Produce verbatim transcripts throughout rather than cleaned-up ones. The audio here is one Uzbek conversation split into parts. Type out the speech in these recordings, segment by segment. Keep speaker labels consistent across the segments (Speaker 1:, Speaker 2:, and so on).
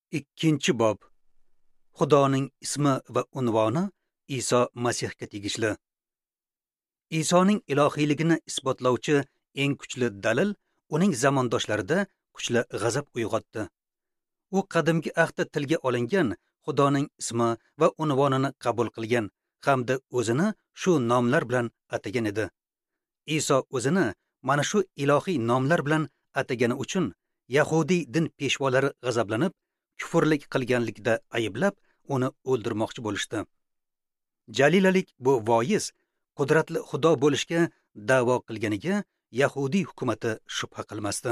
Speaker 1: Ikkinchi bob. Xudoning ismi va unvoni Iso Masihga tegishli. Isoning ilohiyligini isbotlovchi eng kuchli dalil uning zamondoshlarida kuchli g'azab uyg'otdi. U qadimgi ahdda tilga olingan Xudoning ismi va unvonini qabul qilgan hamda o'zini shu nomlar bilan atagan edi. Iso o'zini mana shu ilohiy nomlar bilan atagani uchun Yahudiy din peshvolari g'azablanib, kufrlik qilganlikda ayblab, uni o'ldirmoqchi bo'lishdi. Jalilalik bu voiz qudratli Xudo bo'lishga da'vo qilganiga Yahudiy hukumati shubha qilmasdi.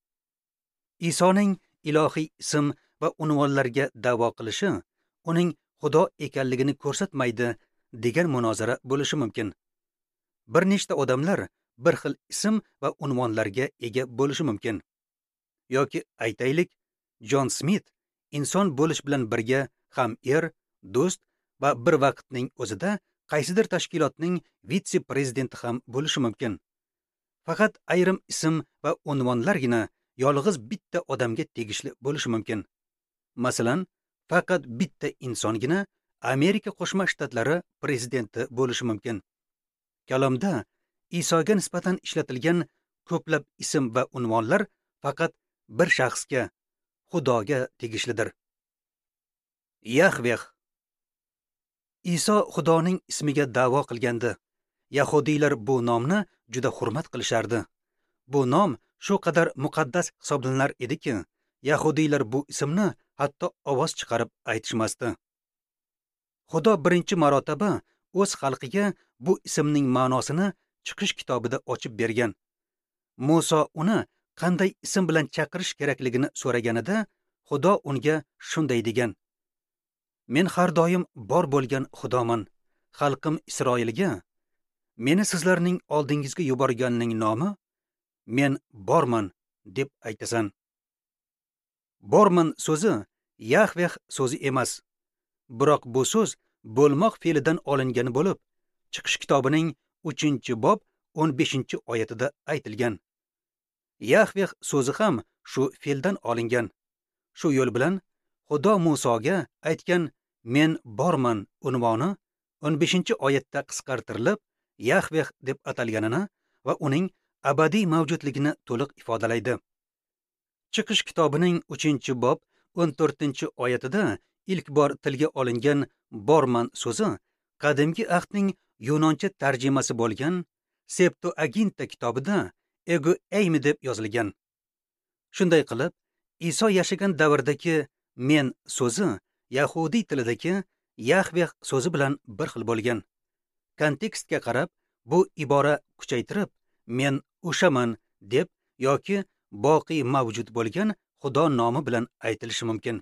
Speaker 1: Isoning ilohiy ism va unvonlarga da'vo qilishi uning Xudo ekanligini ko'rsatmaydi degan munozara bo'lishi mumkin. Bir nechta odamlar bir xil ism va unvonlarga ega bo'lishi mumkin. Yoki aytaylik, Jon Smit inson bo'lish bilan birga ham er, do'st va bir vaqtning o'zida qaysidir tashkilotning vitse-prezidenti ham bo'lishi mumkin. Faqat ayrim ism va unvonlargina yolg'iz bitta odamga tegishli bo'lishi mumkin. Masalan, faqat bitta insongina Amerika Qo'shma Shtatlari prezidenti bo'lishi mumkin. Kalomda Isoga nisbatan ishlatilgan ko'plab ism va unvonlar faqat bir shaxsga, Xudoga tegishlidir. Yahveh. Iso Xudoning ismiga da'vo qilgandi. Yahudiylar bu nomni juda hurmat qilishardi. Bu nom shu qadar muqaddas hisoblanar ediki, Yahudiylar bu ismni hatto ovoz chiqarib aytishmasdi. Xudo birinchi marotaba o'z xalqiga bu ismning ma'nosini chiqish kitobida ochib bergan. Muso uni qanday ism bilan chaqirish kerakligini so'raganida, Xudo unga shunday degan: Men har doim bor bo'lgan Xudoman. Xalqim Isroilga meni sizlarning oldingizga yuborganning nomi men borman deb aytasan. Borman so'zi Yahveh so'zi emas. Biroq bu so'z bo'lmoq fe'lidan olingani bo'lib, Chiqish kitobining uchinchi bob o'n beshinchi oyatida aytilgan. Yahveh so'zi ham shu fe'ldan olingan. Shu yo'l bilan Xudo Musoga aytgan men borman unvoni o'n beshinchi oyatda qisqartirilib Yahveh deb atalganini va uning abadiy mavjudligini to'liq ifodalaydi. Chiqish kitobining uchinchi bob o'n to'rtinchi oyatida ilk bor tilga olingan borman so'zi qadimgi ahdning yunoncha tarjimasi bo'lgan Septuaginta kitobida ego eimi deb yozilgan. Shunday qilib, Iso yashagan davrdagi men so'zi Yahudiy tilidagi Yahveh so'zi bilan bir xil bo'lgan. Kontekstga qarab, bu ibora kuchaytirib men o'shaman deb yoki boqiy mavjud bo'lgan Xudo nomi bilan aytilishi mumkin.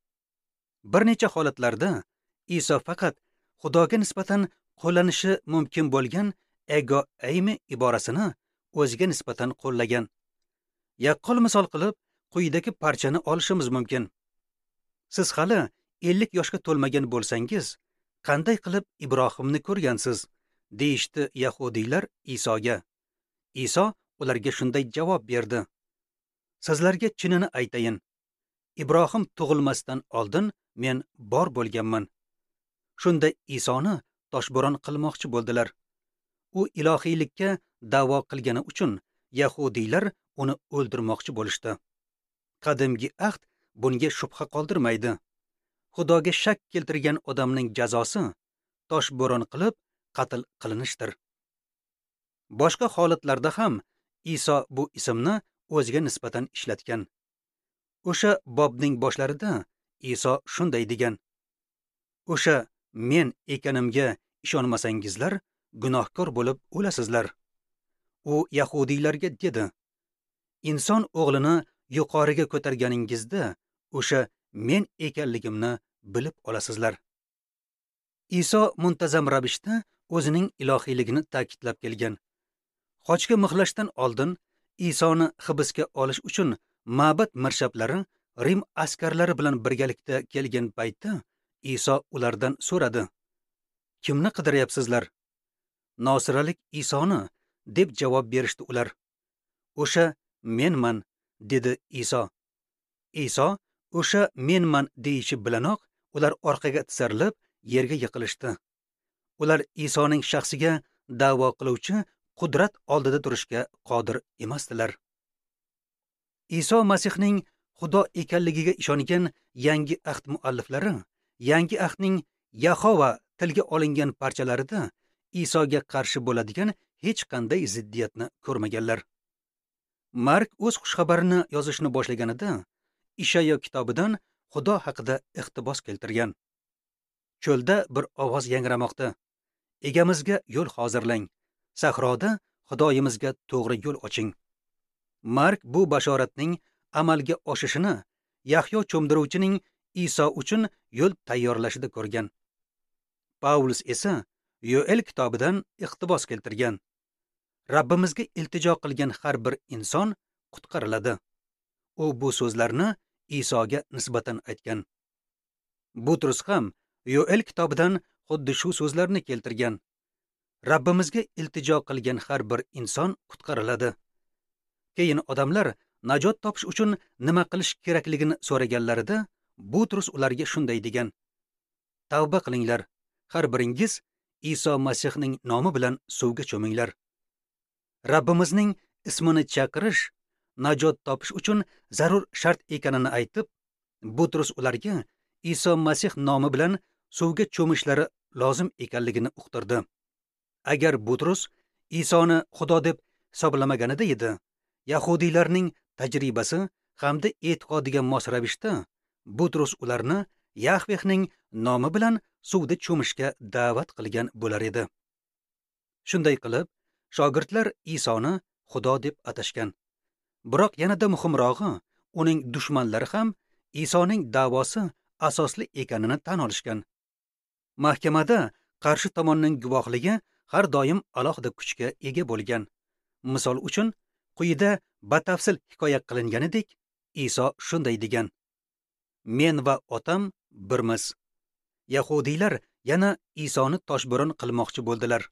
Speaker 1: Bir necha holatlarda Iso faqat Xudoga nisbatan qo'llanishi mumkin bo'lgan ego eimi iborasini o'ziga nisbatan qo'llagan. Yaqqol misol qilib quyidagi parchani olishimiz mumkin. Siz hali ellik yoshga to'lmagan bo'lsangiz, qanday qilib Ibrohimni ko'rgansiz? Deyishdi Yahudiylar Isoga. Iso ularga shunday javob berdi: Sizlarga chinini aytayin, Ibrohim tug'ilmasdan oldin men bor bo'lganman. Shunda Isoni toshbo'ron qilmoqchi bo'ldilar. U ilohiylikka da'vo qilgani uchun Yahudiylar uni o'ldirmoqchi bo'lishdi. Qadimgi ahd bunga shubha qoldirmaydi. Xudoga shak keltirgan odamning jazosi toshbo'ron qilib qatl qilinishdir. Boshqa holatlarda ham Iso bu ismni o'ziga nisbatan ishlatgan. O'sha bobning boshlarida Iso shunday degan: O'sha men ekanimga ishonmasangizlar, gunohkor bo'lib o'lasizlar. U Yahudiylarga dedi: Inson o'g'lini yuqoriga ko'targaningizda o'sha men ekanligimni bilib olasizlar. Iso muntazam ravishda o'zining ilohiyligini ta'kidlab kelgan. Qochga mixlashdan oldin Isoni hibsga olish uchun ma'bad mirshablari Rim askarlari bilan birgalikda kelgan paytda Iso ulardan so'radi: Kimni qidiryapsizlar? Nosiralik Isoni deb javob berishdi ular. O'sha menman, dedi Iso. Iso O'sha menman deyishi bilanoq ular orqaga tisarilib, yerga yiqilishdi. Ular Isoning shaxsiga da'vo qiluvchi qudrat oldida turishga qodir emasdilar. Iso Masihning Xudo ekanligiga ishongan yangi ahd mualliflari yangi ahdning Yahova tilga olingan parchalarida Isoga qarshi bo'ladigan hech qanday ziddiyatni ko'rmaganlar. Mark o'z xushxabarini yozishni boshlaganida Ishaya kitobidan Xudo haqida iqtibos keltirgan. Cho'lda bir ovoz yangramoqda. Egamizga yo'l hozirlang. Sahroda Xudoyimizga to'g'ri yo'l oching. Mark bu bashoratning amalga oshishini Yahyo cho'mdiruvchining Iso uchun yo'l tayyorlashida ko'rgan. Paulus esa Yoel kitobidan iqtibos keltirgan. Rabbimizga iltijo qilgan har bir inson qutqariladi. U bu so'zlarni Isoga nisbatan aytgan. Butrus ham Yoel kitobidan xuddi shu so'zlarni keltirgan. Rabbimizga iltijo qilgan har bir inson qutqariladi. Keyin odamlar najot topish uchun nima qilish kerakligini so'raganlarida Butrus ularga shunday degan: Tavba qilinglar, har biringiz Iso Masihning nomi bilan suvga cho'minglar. Rabbimizning ismini chaqirish najot topish uchun zarur shart ekanini aytib, Butrus ularga Iso Masih nomi bilan suvga cho'mishlari lozim ekanligini uqtirdi. Agar Butrus Isoni Xudo deb hisoblamaganida edi, Yahudiylarning tajribasi hamda e'tiqodiga mos ravishda Butrus ularni Yahvehning nomi bilan suvda cho'mishga da'vat qilgan bo'lar edi. Shunday qilib, shogirdlar Isoni Xudo deb atashgan. Biroq yanada muhimrog'i, uning dushmanlari ham Isoning da'vosi asosli ekanini tan olishgan. Mahkamada qarshi tomonning guvohligi har doim alohida kuchga ega bo'lgan. Misol uchun, quyida batafsil hikoya qilinganidek, Iso shunday degan: Men va otam birmiz. Yahudiylar yana Isoni toshbo'ron qilmoqchi bo'ldilar.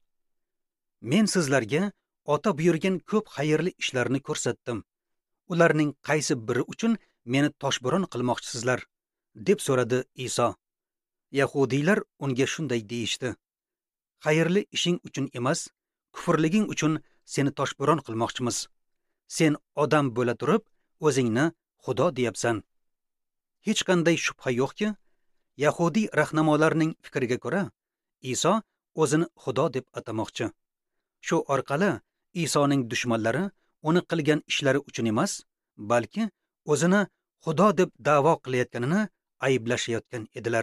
Speaker 1: Men sizlarga ota buyurgan ko'p xayrli ishlarni ko'rsatdim. Ularning qaysi biri uchun meni toshbo'ron qilmoqchisizlar? Deb so'radi Iso. Yahudiylar unga shunday deyishdi: Xayrli ishing uchun emas, kufrliging uchun seni toshbo'ron qilmoqchimiz. Sen odam bo'la turib, o'zingni Xudo deyapsan. Hech qanday shubha yo'qki, Yahudiy rahnamolarning fikriga ko'ra, Iso o'zini Xudo deb atamoqchi. Shu orqali Isoning dushmanlari uni qilgan ishlari uchun emas, balki o'zini Xudo deb da'vo qilayotganini ayblashayotgan edilar.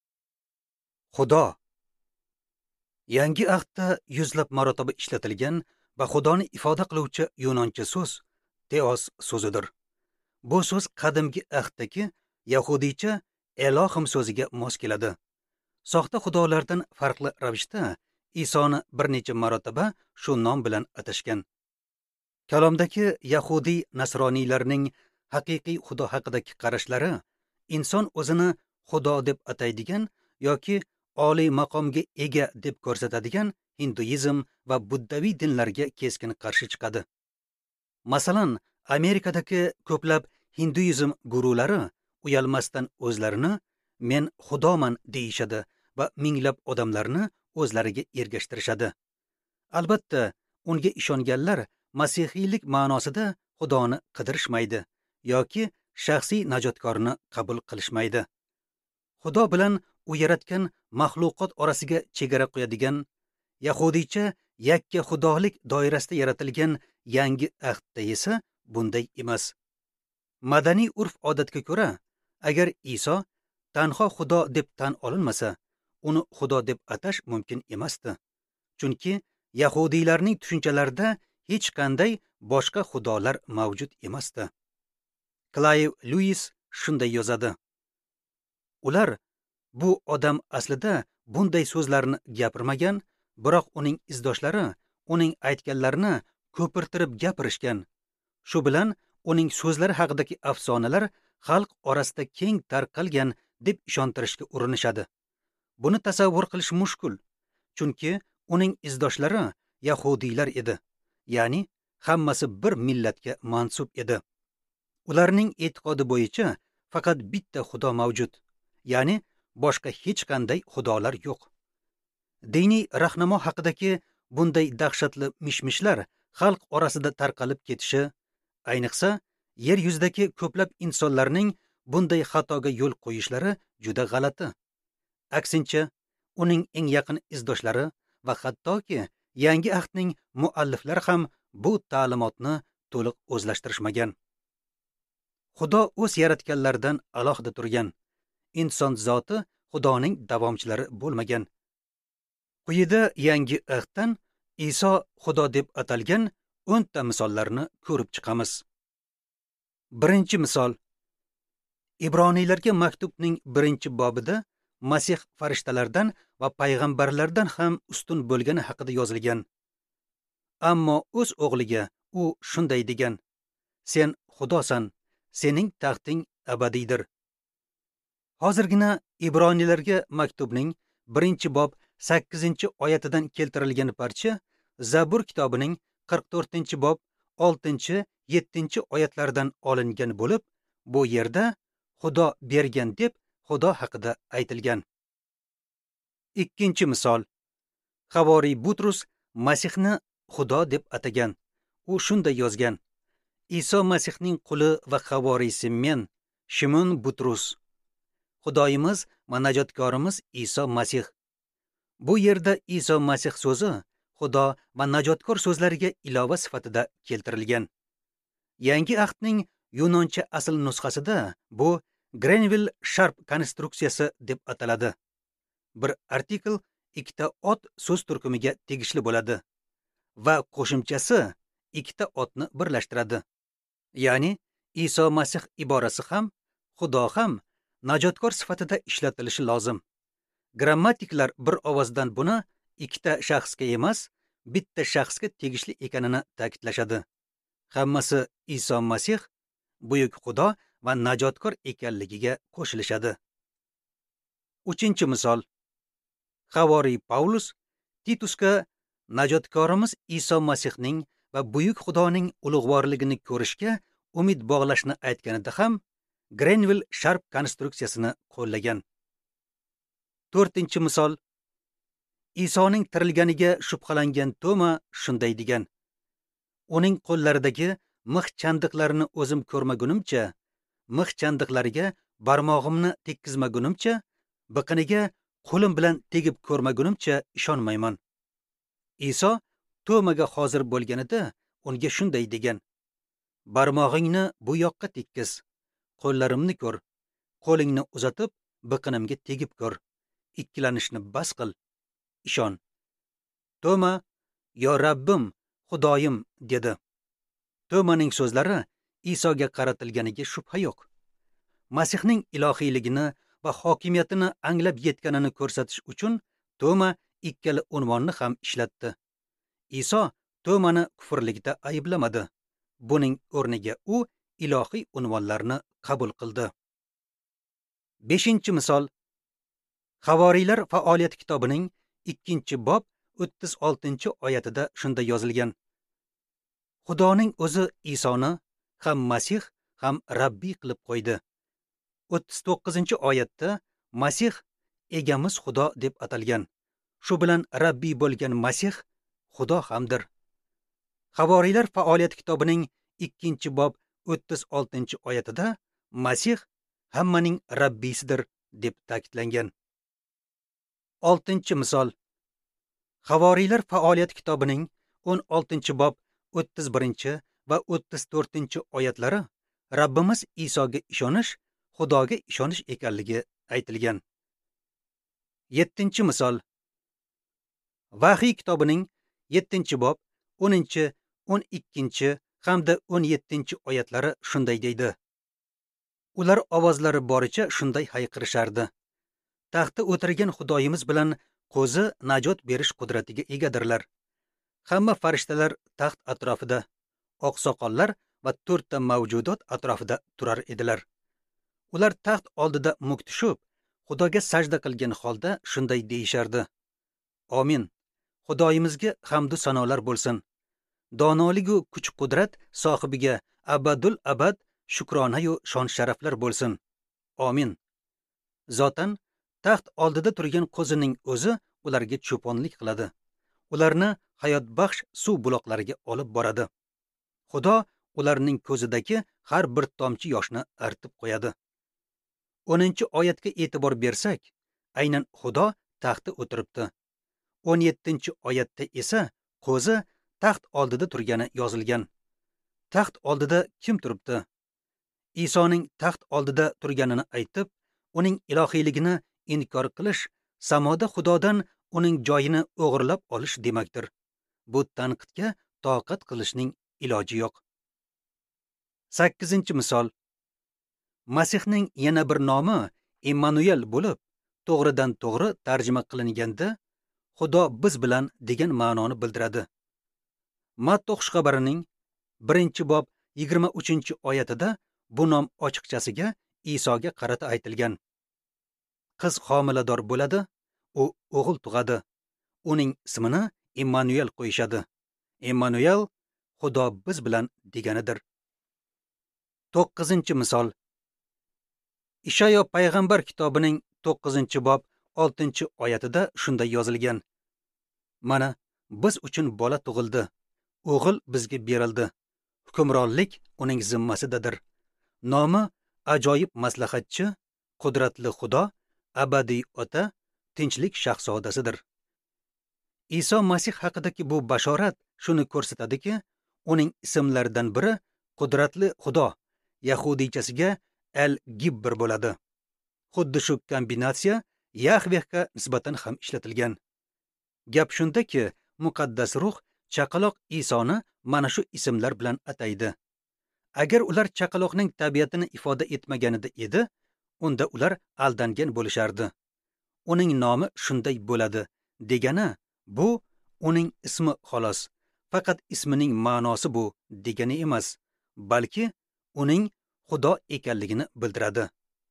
Speaker 1: Xudo Yangi ahdda yuzlab marotaba ishlatilgan va Xudoni ifoda qiluvchi yunoncha so'z Teos so'zidir. Bu so'z qadimgi ahddagi yahudiycha Elohim so'ziga mos keladi. Soxta xudolardan farqli ravishda Isoni bir necha marotaba shu nom bilan atashgan. Kalomdagi yahudiy nasroniylarning haqiqiy Xudo haqidagi qarashlari inson o'zini Xudo deb ataydigan yoki oliy maqomga ega deb ko'rsatadigan hinduizm va buddaviy dinlarga keskin qarshi chiqadi. Masalan, Amerikadagi ko'plab hinduizm gurulari uyalmasdan o'zlarini men Xudoman deyishadi va minglab odamlarni o'zlariga ergashtirishadi. Albatta, unga ishonganlar masihiylik ma'nosida Xudoni qidirishmaydi yoki shaxsiy najotkorni qabul qilishmaydi. Xudo bilan u yaratgan maxluqot orasiga chegara qo'yadigan, yahudiycha yakka xudolik doirasida yaratilgan yangi ahdda esa bunday emas. Madaniy urf-odatga ko'ra, agar Iso tanho Xudo deb tan olinmasa, uni Xudo deb atash mumkin emasdi. Chunki yahudiylarning tushunchalarida hech qanday boshqa xudolar mavjud emasdi. Clive Lewis shunday yozadi: Ular bu odam aslida bunday so'zlarni gapirmagan, biroq uning izdoshlari uning aytganlarini ko'pirtirib gapirishgan. Shu bilan uning so'zlari haqidagi afsonalar xalq orasida keng tarqalgan deb ishontirishga urinishadi. Buni tasavvur qilish mushkul, chunki uning izdoshlari yahudiylar edi, ya'ni hammasi bir millatga mansub edi. Ularning e'tiqodi bo'yicha faqat bitta Xudo mavjud, ya'ni boshqa hech qanday xudolar yo'q. Diniy rahnamo haqidagi bunday dahshatli mishmishlar xalq orasida tarqalib ketishi, ayniqsa yer yuzidagi ko'plab insonlarning bunday xatoga yo'l qo'yishlari juda g'alati. Aksincha, uning eng yaqin izdoshlari va hattoki yangi ahdning mualliflari ham bu ta'limotni to'liq o'zlashtirishmagan. Xudo o'z yaratganlaridan alohida turgan, inson zoti Xudoning davomchilari bo'lmagan. Quyida yangi ahddan Iso Xudo deb atalgan o'nta misollarni ko'rib chiqamiz. Birinchi misol. Ibroniylarga maktubning birinchi bobida Masih farishtalardan va payg'ambarlardan ham ustun bo'lgani haqida yozilgan. Ammo o'z o'g'liga u shunday degan: "Sen Xudosan, sening taxting abadiydir." Hozirgina Ibroniylarga maktubning birinchi bob sakkizinchi oyatidan keltirilgan parcha Zabur kitobining qirq to'rtinchi bob oltinchi yettinchi oyatlardan olingan bo'lib, bu yerda Xudo bergan deb Xudo haqida aytilgan. Ikkinchi misol. Havoriy Butrus Masihni Xudo deb atagan. U shunday yozgan: Iso Masihning quli va havoriysi men, Shimon Butrus. Xudoyimiz va najotkorimiz Iso Masih. Bu yerda Iso Masih so'zi Xudo va najotkor so'zlariga ilova sifatida keltirilgan. Yangi ahdning yunoncha asl nusxasida bu Grenville Sharp konstruksiyasi deb ataladi. Bir artikl ikkita ot so'z turkumiga tegishli bo'ladi va qo'shimchasi ikkita otni birlashtiradi. Ya'ni Iso Masih iborasi ham, Xudo ham najotkor sifatida ishlatilishi lozim. Grammatiklar bir ovozdan buni ikkita shaxsga emas, bitta shaxsga tegishli ekanini ta'kidlashadi. Hammasi Iso Masih, buyuk Xudo va najotkor ekanligiga qo'shilishadi. Uchinchi misol. Havoriy Paulus Titusga najotkorimiz Iso Masihning va buyuk Xudoning ulug'vorligini ko'rishga umid bog'lashni aytganida ham Grenville Sharp konstruksiyasini qo'llagan. To'rtinchi misol. Isoning tirilganiga shubhalangan Toma shunday degan: Uning qo'llaridagi mix chandiqlarini o'zim ko'rmagunimcha, mix chandiqlariga barmog'imni tekkizmagunimcha, biqiniga qo'lim bilan tegib ko'rmagunimcha ishonmayman. Iso Tomaga hozir bo'lganida unga shunday degan: Barmog'ingni bu yoqqa tekkiz, qo'llarimni ko'r, qo'lingni uzatib biqinimga tegib ko'r, ikkilanishni bas qil, ishon. Toma, yo Rabbim, Xudoyim dedi. Tomaning so'zlari Isoga qaratilganiga shubha yo'q. Masihning ilohiyligini va hokimiyatini anglab yetganini ko'rsatish uchun Toma ikkala unvonni ham ishlatdi. Iso Tomani kufrlikda ayblamadi. Buning o'rniga u ilohiy unvonlarni qabul qildi. Beshinchi misol. Havoriylar faoliyat kitobining ikkinchi bob o'ttiz oltinchi oyatida shunday yozilgan: Xudoning o'zi Isoni ham Masih ham Rabbiy qilib qo'ydi. o'ttiz to'qqizinchi oyatda Masih egamiz Xudo deb atalgan. Shu bilan Rabbiy bo'lgan Masih Xudo hamdir. Havoriylar faoliyat kitobining ikkinchi bob o'ttiz oltinchi oyatida Masih hammaning Rabbiysidir deb ta'kidlangan. Oltinchi misol. Havoriylar faoliyat kitobining o'n oltinchi bob o'ttiz birinchi va o'ttiz to'rtinchi oyatlari Rabbimiz Isoga ishonish, Xudoga ishonish ekanligi aytilgan. Yettinchi misol. Vahiy kitobining yettinchi bob o'ninchi, o'n ikkinchi hamda o'n yettinchi oyatlari shunday deydi: Ular ovozlari boricha shunday hayqirishardi: Taxtda o'tirgan Xudoyimiz bilan qo'zi najot berish qudratiga egadirlar. Hamma farishtalar taxt atrofida, oqsoqollar va to'rtta mavjudot atrofida turar edilar. Ular taxt oldida muk tushib, Xudoga sajda qilgan holda shunday deyishardi: Amin. Xudoyimizga hamdu sanolar bo'lsin. Donoligu kuch qudrat sohibiga abadul abad shukrona yu shon sharaflar bo'lsin. Amin. Zotan taxt oldida turgan qo'zining o'zi ularga cho'ponlik qiladi. Ularni hayotbaxsh suv buloqlariga olib boradi. Xudo ularning ko'zidagi har bir tomchi yoshni artib qo'yadi. o'ninchi oyatga e'tibor bersak, aynan Xudo taxtda o'tiribdi. o'n yettinchi oyatda esa qo'zi taxt oldida turgani yozilgan. Taxt oldida kim turibdi? Isoning taxt oldida turganini aytib, uning ilohiyligini inkor qilish samoda Xudodan uning joyini o'g'irlab olish demakdir. Bu tanqidga toqat qilishning iloji yo'q. sakkizinchi misol. Masihning yana bir nomi Immanuel bo'lib, to'g'ridan to'g'ri tarjima qilinganda Xudo biz bilan degan ma'noni bildiradi. Matta xushxabarining birinchi bob yigirma uchinchi oyatida bu nom ochiqchasiga Isoga qarata aytilgan. Qiz homilador bo'ladi, u o'g'il tug'adi. Uning ismini Immanuel qo'yishadi. Immanuel Xudo biz bilan deganidir. to'qqizinchi misol. Ishoyo payg'ambar kitobining to'qqizinchi bob oltinchi oyatida shunday yozilgan. Mana biz uchun bola tug'ildi, o'g'il bizga berildi. Hukmronlik uning zimmasidadir. Nomi ajoyib maslahatchi, qudratli Xudo, abadiy ota, tinchlik shahzodasidir. Iso Masih haqidagi bu bashorat shuni ko'rsatadiki, uning ismlaridan biri qudratli Xudo yahudiychasiga Al-Gibbir bo'ladi. Xuddi shu kombinatsiya Yahvehga nisbatan ham ishlatilgan. Gap shundaki, muqaddas ruh chaqaloq Isoni mana shu ismlar bilan ataydi. Agar ular chaqaloqning tabiatini ifoda etmaganida edi, unda ular aldangan bo'lishardi. Uning nomi shunday bo'ladi degani bu uning ismi xolos. Faqat ismining ma'nosi bu degani emas, balki uning Xudo ekanligini bildiradi.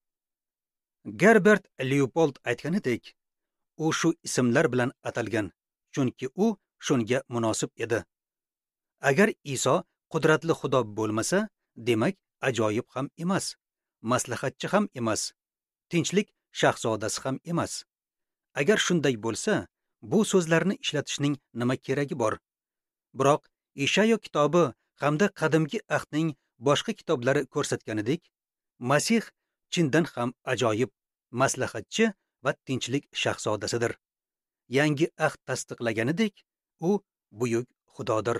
Speaker 1: Gerbert Leopold aytganidek, u shu ismlar bilan atalgan, chunki u shunga munosib edi. Agar Iso qudratli Xudo bo'lmasa, demak ajoyib ham emas, maslahatchi ham emas, tinchlik shahzodasi ham emas. Agar shunday bo'lsa, bu so'zlarni ishlatishning nima keragi bor? Biroq Ishoyo kitobi hamda qadimgi ahdning boshqa kitoblari ko'rsatganidek, Masih chindan ham ajoyib, maslahatchi va tinchlik shahzodasidir. Yangi ahd tasdiqlaganidek, u buyuk Xudodir.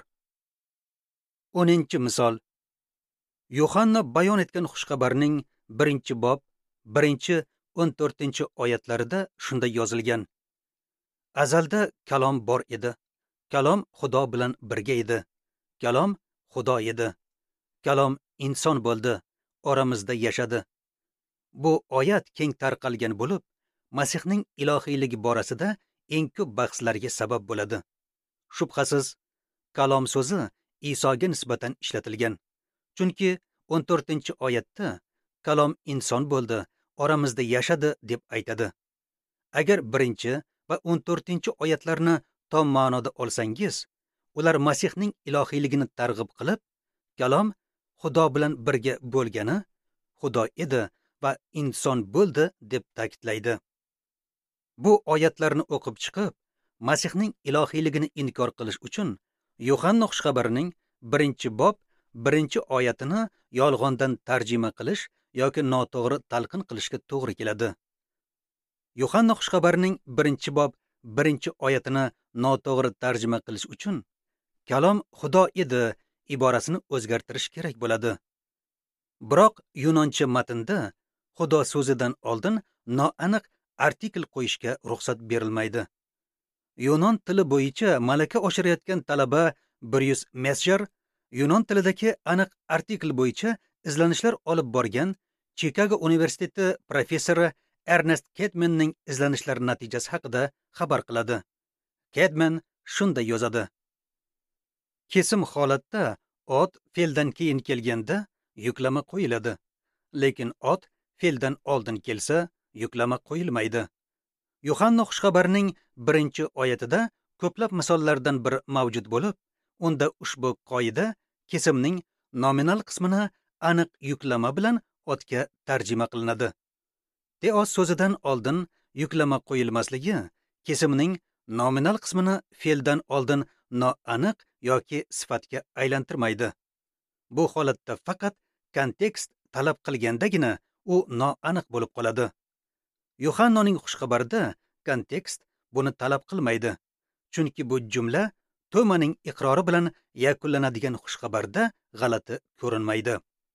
Speaker 1: o'ninchi misol. Yohanna bayon etgan xushxabarning birinchi bob, birinchi o'n to'rtinchi oyatlarida shunday yozilgan. Azalda kalom bor edi. Kalom Xudo bilan birga edi. Kalom Xudo edi. Kalom inson bo'ldi, oramizda yashadi. Bu oyat keng tarqalgan bo'lib, Masihning ilohiyligi borasida eng ko'p bahslarga sabab bo'ladi. Shubhasiz, kalom so'zi Isoga nisbatan ishlatilgan. Chunki o'n to'rtinchi oyatda kalom inson bo'ldi, oramizda yashadi deb aytadi. Agar birinchi va o'n to'rtinchi oyatlarni tom ma'noda olsangiz, ular Masihning ilohiyligini targ'ib qilib, kalom Xudo bilan birga bo'lgani, Xudo edi va inson bo'ldi deb ta'kidlaydi. Bu oyatlarni o'qib chiqib, Masihning ilohiyligini inkor qilish uchun Yohanna xushxabarining birinchi bob, birinchi oyatini yolg'ondan tarjima qilish yoki noto'g'ri talqin qilishga to'g'ri keladi. Yohanna xushxabarining birinchi bob, birinchi oyatini noto'g'ri tarjima qilish uchun kalom Xudo edi iborasini o'zgartirish kerak bo'ladi. Biroq yunoncha matnda Xudo so'zidan oldin noaniq artikl qo'yishga ruxsat berilmaydi. Yunon tili bo'yicha malaka oshirayotgan talaba Bryus Mesjer Yunon tilidagi aniq artikl bo'yicha izlanishlar olib borgan Chicago universiteti professori Ernest Kedmanning izlanishlari natijasi haqida xabar qiladi. Kedman shunday yozadi. Kesim holatda ot fe'ldan keyin kelganda yuklama qo'yiladi, lekin ot fe'ldan oldin kelsa yuklama qo'yilmaydi. Yohanna xushxabarining birinchi oyatida ko'plab misollardan biri mavjud bo'lib, unda ushbu qoida kesimning nominal qismini aniq yuklama bilan otga tarjima qilinadi. Teos so'zidan oldin yuklama qo'yilmasligi kesimning nominal qismini fe'ldan oldin noaniq yoki sifatga aylantirmaydi. Bu holatda faqat kontekst talab qilgandagina u noaniq bo'lib qoladi. Yuhannoning xushxabarida kontekst buni talab qilmaydi, chunki bu jumla Tomaning iqrori bilan yakunlanadigan xushxabarda g'alati ko'rinmaydi.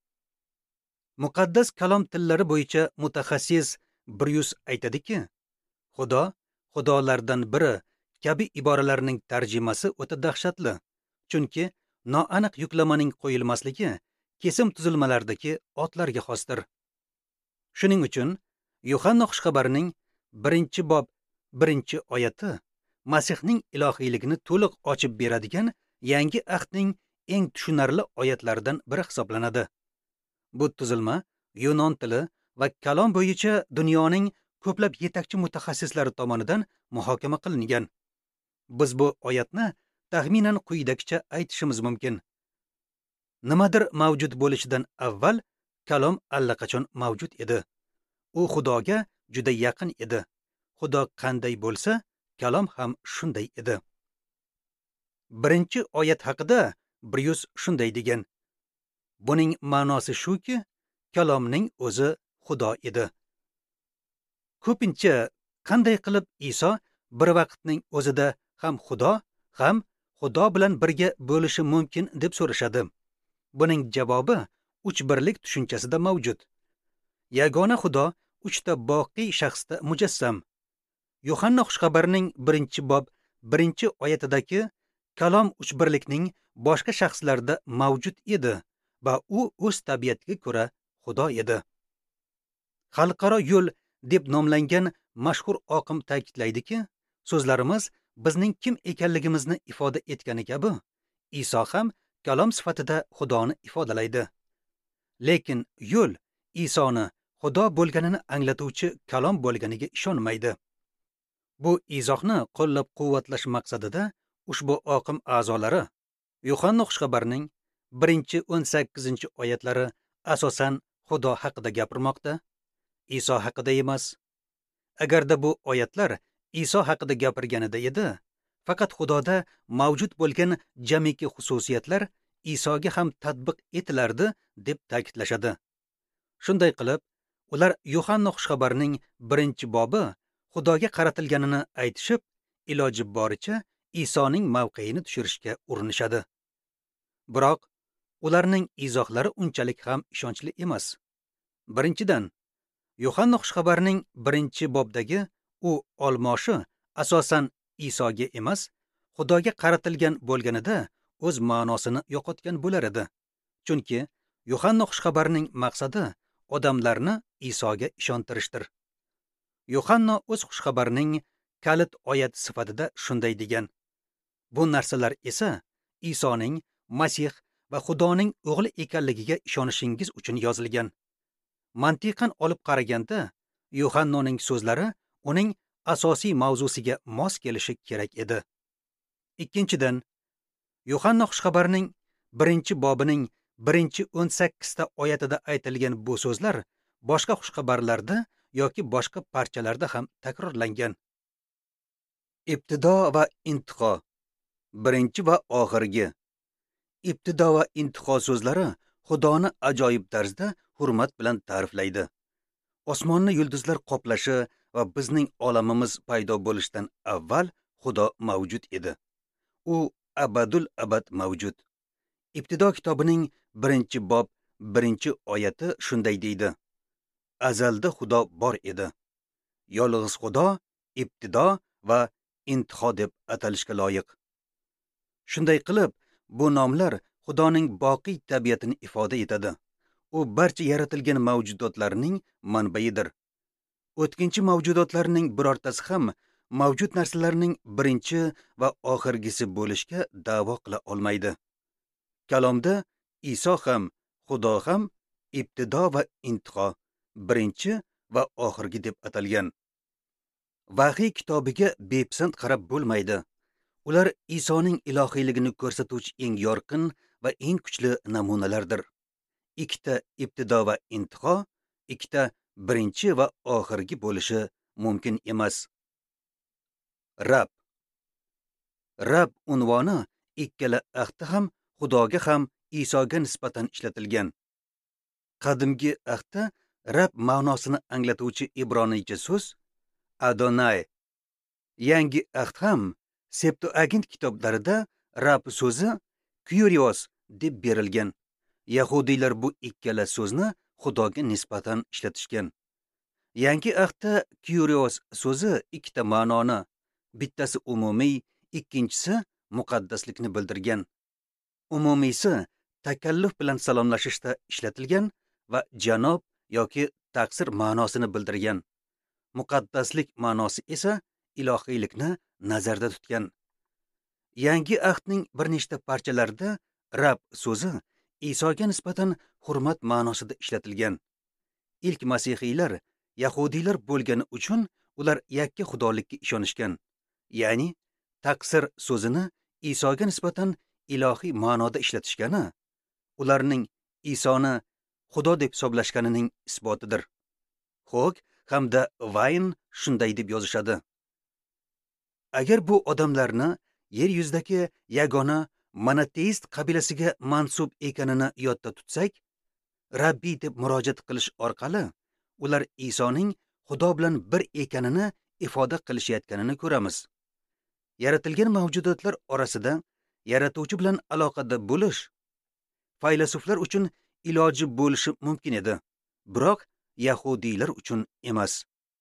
Speaker 1: Muqaddas kalom tillari bo'yicha mutaxassis Bryus aytadiki, Xudo, xudolardan biri kabi iboralarning tarjimasi o'ta dahshatli, chunki noaniq yuklamaning qo'yilmasligi kesim tuzilmalardagi otlarga xosdir. Shuning uchun Yuhanna xushxabarining birinchi bob birinchi oyati Masihning ilohiyligini to'liq ochib beradigan yangi ahdning eng tushunarli oyatlaridan biri hisoblanadi. Bu tuzilma Yunon tili va kalom bo'yicha dunyoning ko'plab yetakchi mutaxassislari tomonidan muhokama qilingan. Biz bu oyatni taxminan quyidagicha aytishimiz mumkin. Nimadir mavjud bo'lishidan avval kalom allaqachon mavjud edi. U Xudoga juda yaqin edi. Xudo qanday bo'lsa, kalom ham shunday edi. Birinchi oyat haqida Bryus shunday degan: Buning ma'nosi shuki, kalomning o'zi Xudo edi. Ko'pincha qanday qilib Iso bir vaqtning o'zida ham Xudo, ham Xudo bilan birga bo'lishi mumkin deb so'rashadi. Buning javobi uch birlik tushunchasida mavjud. Yagona Xudo uchta boqiy shaxsda mujassam. Yuhanna xushxabarining birinchi bob birinchi oyatidagi kalom uch birlikning boshqa shaxslarda mavjud edi va u o'z tabiatiga ko'ra Xudo edi. Xalqaro yo'l deb nomlangan mashhur oqim ta'kidlaydiki, so'zlarimiz bizning kim ekanligimizni ifoda etgani kabi, Iso ham kalom sifatida Xudoni ifodalaydi. Lekin yo'l Isoni Xudo bo'lganini anglatuvchi kalom bo'lganiga ishonmaydi. Bu izohni qo'llab-quvvatlash maqsadida ushbu oqim a'zolari Yuhanna xushxabarining birinchi o'n sakkizinchi oyatlari asosan Xudo haqida gapirmoqda, Iso haqida emas. Agarda bu oyatlar Iso haqida gapirganida edi, faqat Xudoda mavjud bo'lgan jamiki xususiyatlar Isoga ham tatbiq etilardi deb ta'kidlashadi. Shunday qilib, ular Yuhanna xushxabarining birinchi bobi Xudoga qaratilganini aytishib, iloji boricha Isoning mavqeini tushirishga urinishadi. Biroq ularning izohlari unchalik ham ishonchli emas. Birinchidan, Yuhanna xushxabarining birinchi bobdagi u olmoshi asosan Isoga emas, Xudoga qaratilgan bo'lganida o'z ma'nosini yo'qotgan bo'lar edi. Chunki Yuhanna xushxabarining maqsadi odamlarni Isoga ishontirishdir. Yuhanna o'z xushxabarining kalit oyat sifatida shunday degan: Bu narsalar esa Isoning Masih va Xudoning o'g'li ekanligiga ishonishingiz uchun yozilgan. Mantiqan olib qaraganda, Yuhannoning so'zlari uning asosiy mavzusiga mos kelishi kerak edi. Ikkinchidan, Yuhanna xushxabarining birinchi bobining birinchi o'n sakkizta oyatida aytilgan bu so'zlar boshqa xushxabarlarda yoki boshqa parchalarda ham takrorlangan. Ibtido va intiho. Birinchi va oxirgi. Ibtido va intiho so'zlari Xudoni ajoyib tarzda hurmat bilan ta'riflaydi. Osmonni yulduzlar qoplashi va bizning olamimiz paydo bo'lishidan avval Xudo mavjud edi. U abadul abad mavjud. Ibtido kitobining birinchi bob birinchi oyati shunday deydi: Azalda Xudo bor edi. Yolg'iz Xudo ibtido va intiho deb atalishga loyiq. Shunday qilib, bu nomlar Xudoning boqiy tabiatini ifoda etadi. U barcha yaratilgan mavjudotlarning manbaidir. O'tkinchi mavjudotlarning birortasi ham mavjud narsalarning birinchi va oxirgisi bo'lishga da'vo qila olmaydi. Kalomda Iso ham, Xudo ham ibtido va intiho, birinchi va oxirgi deb atalgan. Vahiy kitobiga bepisand qarab bo'lmaydi. Ular Isoning ilohiyligini ko'rsatuvchi eng yorqin va eng kuchli namunalardir. Ikkita ibtido va intiho, ikkita birinchi va oxirgi bo'lishi mumkin emas. Rab. Rab unvoni ikkala ahdda ham Xudoga ham Isoga nisbatan ishlatilgan. Qadimgi ahdda Rab ma'nosini anglatuvchi ibroniycha so'z Adonai. Yangi ahd ham Septuagint kitoblarida Rab so'zi Kyrios deb berilgan. Yahudiylar bu ikkala so'zni Xudoga nisbatan ishlatishgan. Yangi ahdda Kyrios so'zi ikkita ma'noni, bittasi umumiy, ikkinchisi muqaddaslikni bildirgan. Umumiysi takalluf bilan salomlashishda ishlatilgan va janob yoki taqsir ma'nosini bildirgan. Muqaddaslik ma'nosi esa ilohiylikni nazarda tutgan. Yangi ahdning bir nechta parchalarida Rab so'zi Isoga nisbatan hurmat ma'nosida ishlatilgan. Ilk masihiylar yahudiylar bo'lgani uchun ular yakka xudolikka ishonishgan. Ya'ni taqsir so'zini Isoga nisbatan ilohiy ma'noda ishlatishgani ularning Isoni Xudo deb hisoblashganining isbotidir. Xo'g hamda Vayn shunday deb yozishadi. Agar bu odamlarni yer yuzidagi yagona monoteist qabilasiga mansub ekanini yodda tutsak, Rabbiy deb murojaat qilish orqali ular Isoning Xudo bilan bir ekanini ifoda qilishayotganini ko'ramiz. Yaratilgan mavjudotlar orasida yaratuvchi bilan aloqada bo'lish faylasuflar uchun iloji bo'lishi mumkin edi, biroq yahudiylar uchun emas.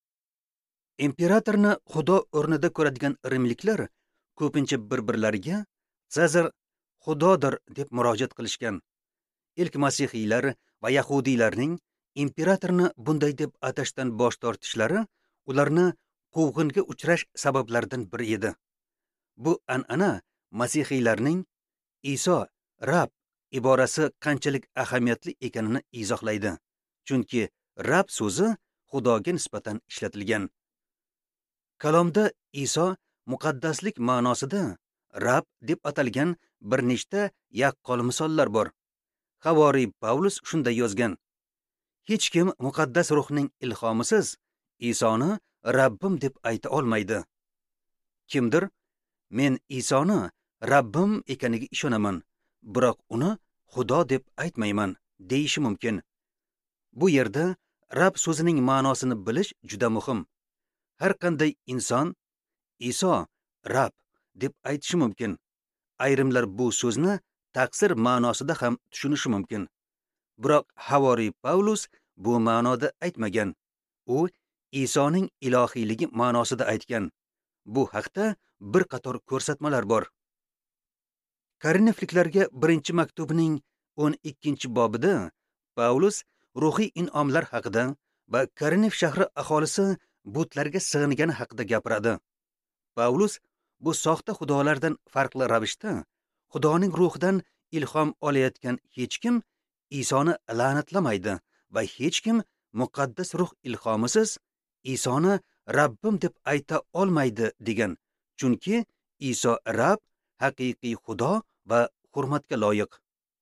Speaker 1: Imperatorni Xudo o'rnida ko'radigan rimliklar ko'pincha bir-birlariga Sezar Xudodir deb murojaat qilishgan. Ilk masihiylar va yahudiylarning imperatorni bunday deb atashdan bosh tortishlari ularni quvg'inga uchrash sabablaridan biri edi. Bu an'ana masihiylarning Iso Rab iborasi qanchalik ahamiyatli ekanini izohlaydi. Chunki Rab so'zi Xudoga nisbatan ishlatilgan. Kalomda Iso muqaddaslik ma'nosida Rab deb atalgan bir nechta yaqqol misollar bor. Havoriy Pavlus shunday yozgan: Hech kim muqaddas ruhning ilhomisiz Isoni Rabbim deb ayta olmaydi. Kimdir men Isoni Rabbim ekaniga ishonaman, biroq uni Xudo deb aytmayman deyishi mumkin. Bu yerda Rab so'zining ma'nosini bilish juda muhim. Har qanday inson Iso Rab deb aytishi mumkin. Ayrimlar bu so'zni taqsir ma'nosida ham tushunishi mumkin. Biroq Havoriy Pavlus bu ma'noda aytmagan. U Isoning ilohiyligi ma'nosida aytgan. Bu haqda bir qator ko'rsatmalar bor. Korinfliklarga birinchi maktubining o'n ikkinchi bobida Pavlus ruhiy in'omlar haqida va Korinf shahri aholisi butlarga sig'ingani haqida gapiradi. Pavlus bu soxta xudolardan farqli ravishda Xudoning ruhidan ilhom olayotgan hech kim Isoni la'natlamaydi va hech kim muqaddas ruh ilhomisiz Isoni Rabbim deb ayta olmaydi degan. Chunki Iso Rab, haqiqiy Xudo va hurmatga loyiq.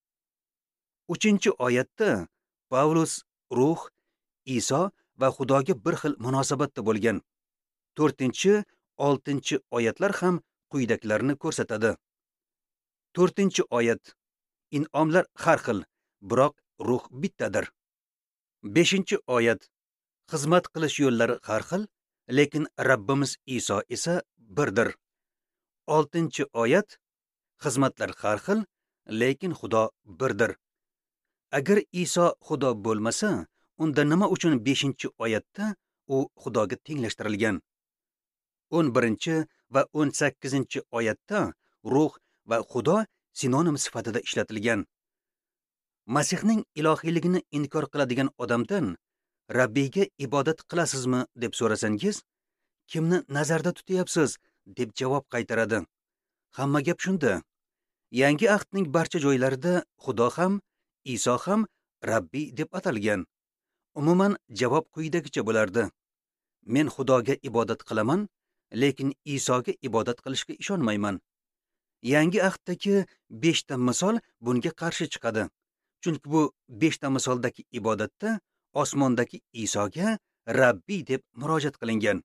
Speaker 1: uchinchi oyatda Pavlus ruh, Iso va Xudoga bir xil munosabatda bo'lgan. to'rtinchi, oltinchi oyatlar ham quyidagilarni ko'rsatadi. to'rtinchi oyat: In'omlar har xil, biroq ruh bittadir. beshinchi oyat: Xizmat qilish yo'llari har xil, lekin Rabbimiz Iso esa birdir. oltinchi oyat: Xizmatlar har xil, lekin Xudo birdir. Agar Iso Xudo bo'lmasa, unda nima uchun beshinchi oyatda u Xudoga tenglashtirilgan? o'n birinchi va o'n sakkizinchi oyatda ruh va Xudo sinonim sifatida ishlatilgan. Masihning ilohiyligini inkor qiladigan odamdan Rabbiyga ibodat qilasizmi deb so'rasangiz, kimni nazarda tutyapsiz deb javob qaytaradi. Hamma gap shunda. Yangi ahdning barcha joylarida Xudo ham, Iso ham Rabbiy deb atalgan. Umuman javob quyidagicha bo'lardi: Men Xudoga ibodat qilaman, lekin Isoga ibodat qilishga ishonmayman. Yangi ahddagi beshta misol bunga qarshi chiqadi. Chunki bu beshta misoldagi ibodatda osmondagi Isoga Rabbiy deb murojaat qilingan.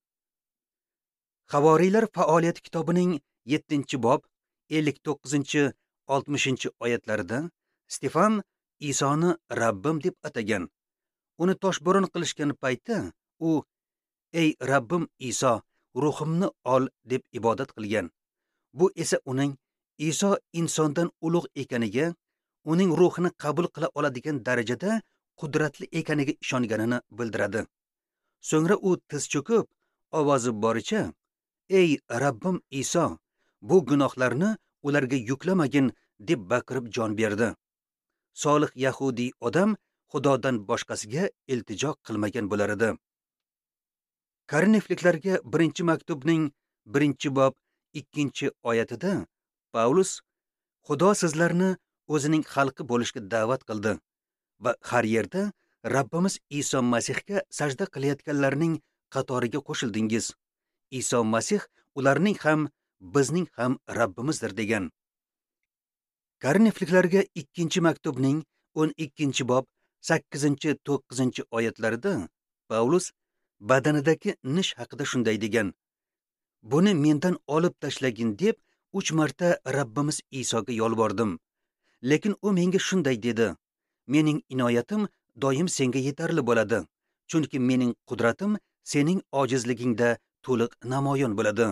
Speaker 1: Havoriylar faoliyati kitobining yettinchi bob ellik to'qqizinchi oltmishinchi oyatlarida Stefan Isoni Rabbim deb atagan. Uni toshbo'ron qilishgan paytda u ey Rabbim Iso, ruhimni ol deb ibodat qilgan. Bu esa uning Iso insondan ulug' ekaniga, uning ruhini qabul qila oladigan darajada qudratli ekaniga ishonganini bildiradi. So'ngra u tiz cho'kib, ovozi boricha ey Rabbim Iso, bu gunohlarni ularga yuklamagin deb baqirib jon berdi. Solih yahudiy odam Xudodan boshqasiga iltijo qilmagan bo'lar edi. Korinfliklarga birinchi maktubning birinchi bob ikkinchi oyatida Paulus Xudo sizlarni o'zining xalqi bo'lishga da'vat qildi va har yerda Rabbimiz Iso Masihga sajda qilayotganlarning qatoriga qo'shildingiz. Iso Masih ularning ham bizning ham Rabbimizdir degan. Korinfliklarga ikkinchi maktubning o'n ikkinchi bob sakkizinchi to'qqizinchi oyatlarida Paulus badanidagi nish haqida shunday degan: Buni mendan olib tashlagin deb uch marta Rabbimiz Isoga yolbordim. Lekin u menga shunday dedi: Mening inoyatim doim senga yetarli bo'ladi, chunki mening qudratim sening ojizligingda to'liq namoyon bo'ladi.